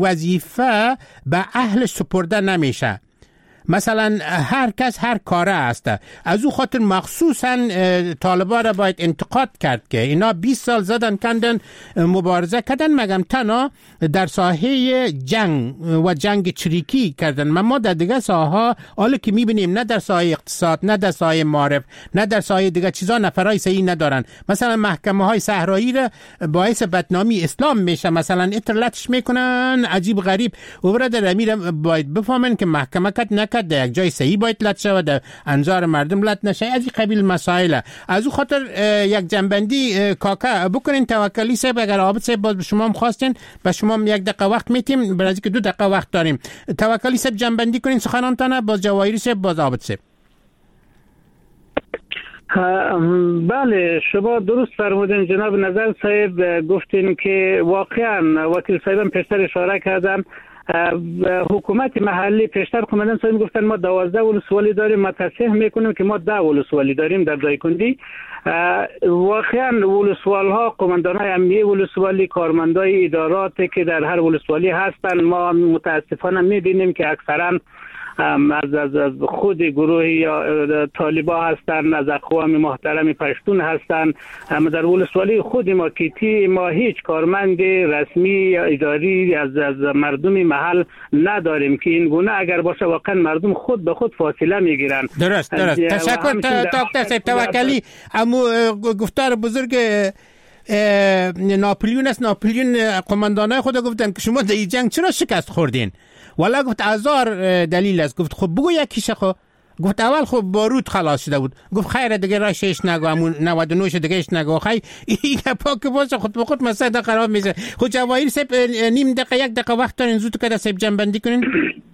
وظیفه به اهل سپرده نمیشه. مثلا هر کس هر کاره است، از او خاطر مخصوصا طالبان را باید انتقاد کرد که اینا بیست سال زدن کندن مبارزه کردن، مگم تنها در ساحه جنگ و جنگ چریکی کردن. ما در دیگه ساحه حالا که میبینیم نه در ساحه اقتصاد، نه در ساحه معارف، نه در ساحه دیگه چیزا نفرای صحیح ندارن. مثلا محکمه های صحرایی را باعث بدنامی اسلام میشه، مثلا اطلاعاتش میکنن عجیب غریب. و برادر امیر باید بفهمن که محکمه کت نکرد در یک جای صحیح باید لط شود، در انظار مردم لط نشه. از این قبیل مسائل از او خاطر یک جنبندی کاکا بکنین. توکلی صاحب اگر عابد صاحب باز به شما هم خواستین، به شما هم یک دقیقه وقت میتیم، برای که دو دقیقه وقت داریم. توکلی صاحب جنبندی کنین سخنانتانه، باز جواهری صاحب، باز عابد صاحب. بله شما درست فرمودین جناب نظر صاحب. گفتین که واقعا وکیل صاحبم پیشتر اشاره کردن حکومت محلی، پیشتر قومندان صاحب گفتن ما دوازده ولسوالی داریم، ما تصحیح میکنیم که ما ده ولسوالی داریم در دایکنډي. واقعا ولسوال ها، قومندان های امنیه ولسوالی، کارمندای ادارات که در هر ولسوالی هستن، ما متاسفانه میبینیم که اکثرا از, از, از خود گروه یا طالبا هستن، از اقوام محترم پشتون هستن. در ولسوالی خود ما کیتی ما هیچ کارمند رسمی یا اداری از, از مردم محل نداریم که این گونه اگر باشه واقعا مردم خود به خود فاصله میگیرن. درست درست. تشکر دکتر صاحب توکلی. اما گفتار بزرگ ناپلیون است. ناپلیون قماندانای خود گفتن که شما در این جنگ چرا شکست خوردین؟ والا گفت هزار دلیل است. گفت خب بگو یکیشه. خب گفت اول خب بارود خلاص شده بود. گفت خیر دیگه راشش نگو، همون نود و نه دیگهش نگو. خیر این پاک باشه خود به خود مسئله خراب میشه. خود جواهر صاحب نیم دقیقه یک دقیقه وقت دارین زود که صاحب جنبندی کنین.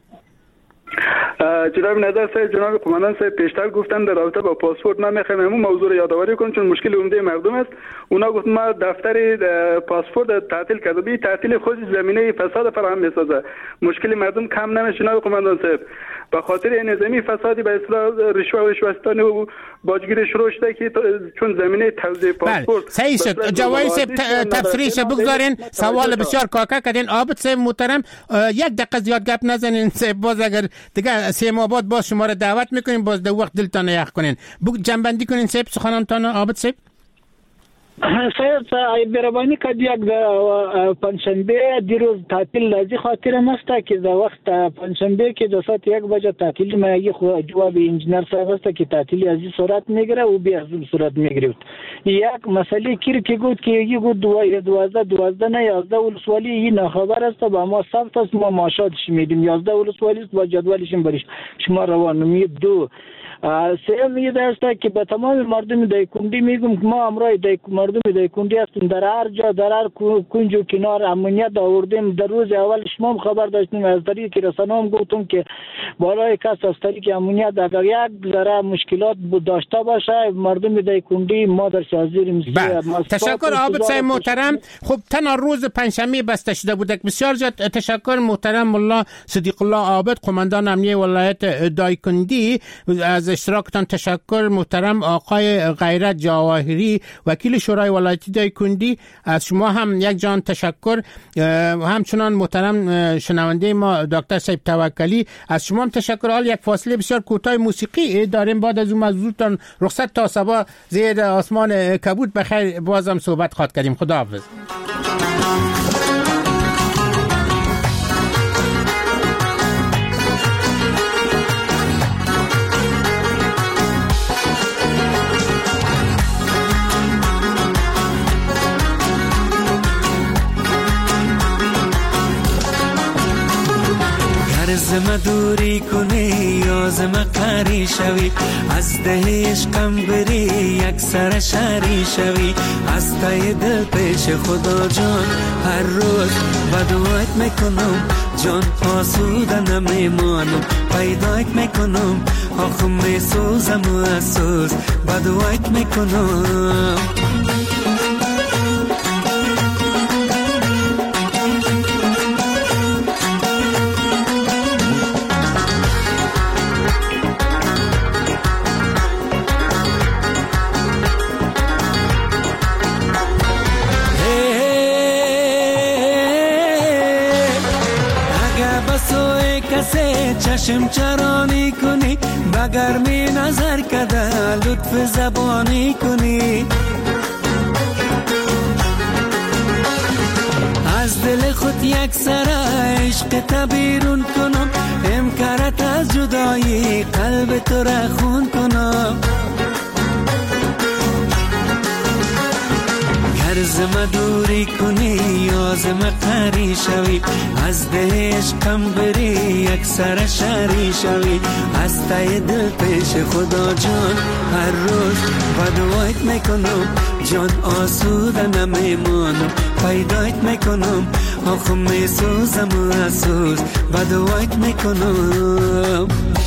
جناب نظر صاحب، جناب قماندان صاحب پیشتر گفتن در رابطه با پاسپورت ما میخوایم همون موضوع رو یادآوری کنیم چون مشکل عمده مردم است. اونا گفت ما دفتر پاسپورت تعطیل کرده، بی تعطیل خود زمینه فساد فراهم میسازه، مشکل مردم کم نمیشه. جناب قماندان صاحب به خاطر این نظامی فسادی به اصطلاح رشوه و رشوه‌ستانی و باجگیری شروع شده که چون زمینه توزیع پاسپورت صحیح شد. جوای صاحب تفسیرش بگذارین. سوال بسیار کاکا کردین. عابد صاحب محترم یک دقیقه زیاد گپ نزنین صاحب، باز اگر دیگه سه ماه بعد باز شما رو دعوت میکنیم باز در وقت دلتان یخ کنین. بگو جنبندی کنین صاحب سخنانتان. عابد صاحب صاحب برابانی که یک پنجشنبه دیروز تعطیل لازی خاطر مسته که در وقت پنجشنبه که دو ساعت یک بجه تعطیل ما یک جواب انجینر صاحب است که تعطیلی از این صورت میگیره و بی از صورت میگیره. یک مسئله کیر که گفت که یکی گفت دوازده دوازده نه یازده ولسوالی این خبر است با ما ثبت است، ما ماشاتش میدیم یازده ولسوالی است با جدولش بریش شما روان میید. دو سوم این است که به تمام مردم دایکندی میگم که ما امروز دای مردم دایکندی هستیم، در هر جا در هر کنج و کنار امنیت آوردیم. در روز اول شما خبر داشتیم از طریق رسانه‌ام گفتم که بالای کس از طریق امنیت اگر یک ذره مشکلات داشته باشه مردم دایکندی ما در حاضریم. تشکر عابد صاحب محترم. خب تنها روز پنجشنبه بسته شده بود. بسیار زیاد تشکر محترم ملا صدیق الله عابد قماندان امنیه ولایت دایکندی. از اشتراکتان تشکر محترم آقای غیرت جواهری وکیل شورای ولایتی دایکندی. از شما هم یک جان تشکر. همچنان محترم شنونده ما دکتر صاحب توکلی از شما هم تشکر. حال یک فاصله بسیار کوتاه موسیقی داریم، بعد از اون موضوعتان رخصت تا صبح زیر آسمان کبود بخیر بازم صحبت خواهد کردیم. خداحافظ. زما دوری کنی یا زما قری شوی، از ده عشقم بری یک سر شری شوی، از تای دل پیش خدا جان هر روز بدوایت میکنم جان آسوده نمیمانم، پیدایت میکنم آخو میسوزم و اسوز بدوایت میکنم. چشم چرانی کنی بگرمی نظر کده لطف زبانی کنی، از دل خود یک سر عشق تبیرون کنم، امکارت از جدایی قلب تو را خون کنم. گر زما دوری کنی یا زما قری شوی، از ده عشقم بری یک سر شری شوی، از تای دل پیش خدا جان هر روز بدوایت میکنم جان آسوده نمیمانم، پیدایت میکنم آخو میسوزم و اسوز بدوایت میکنم.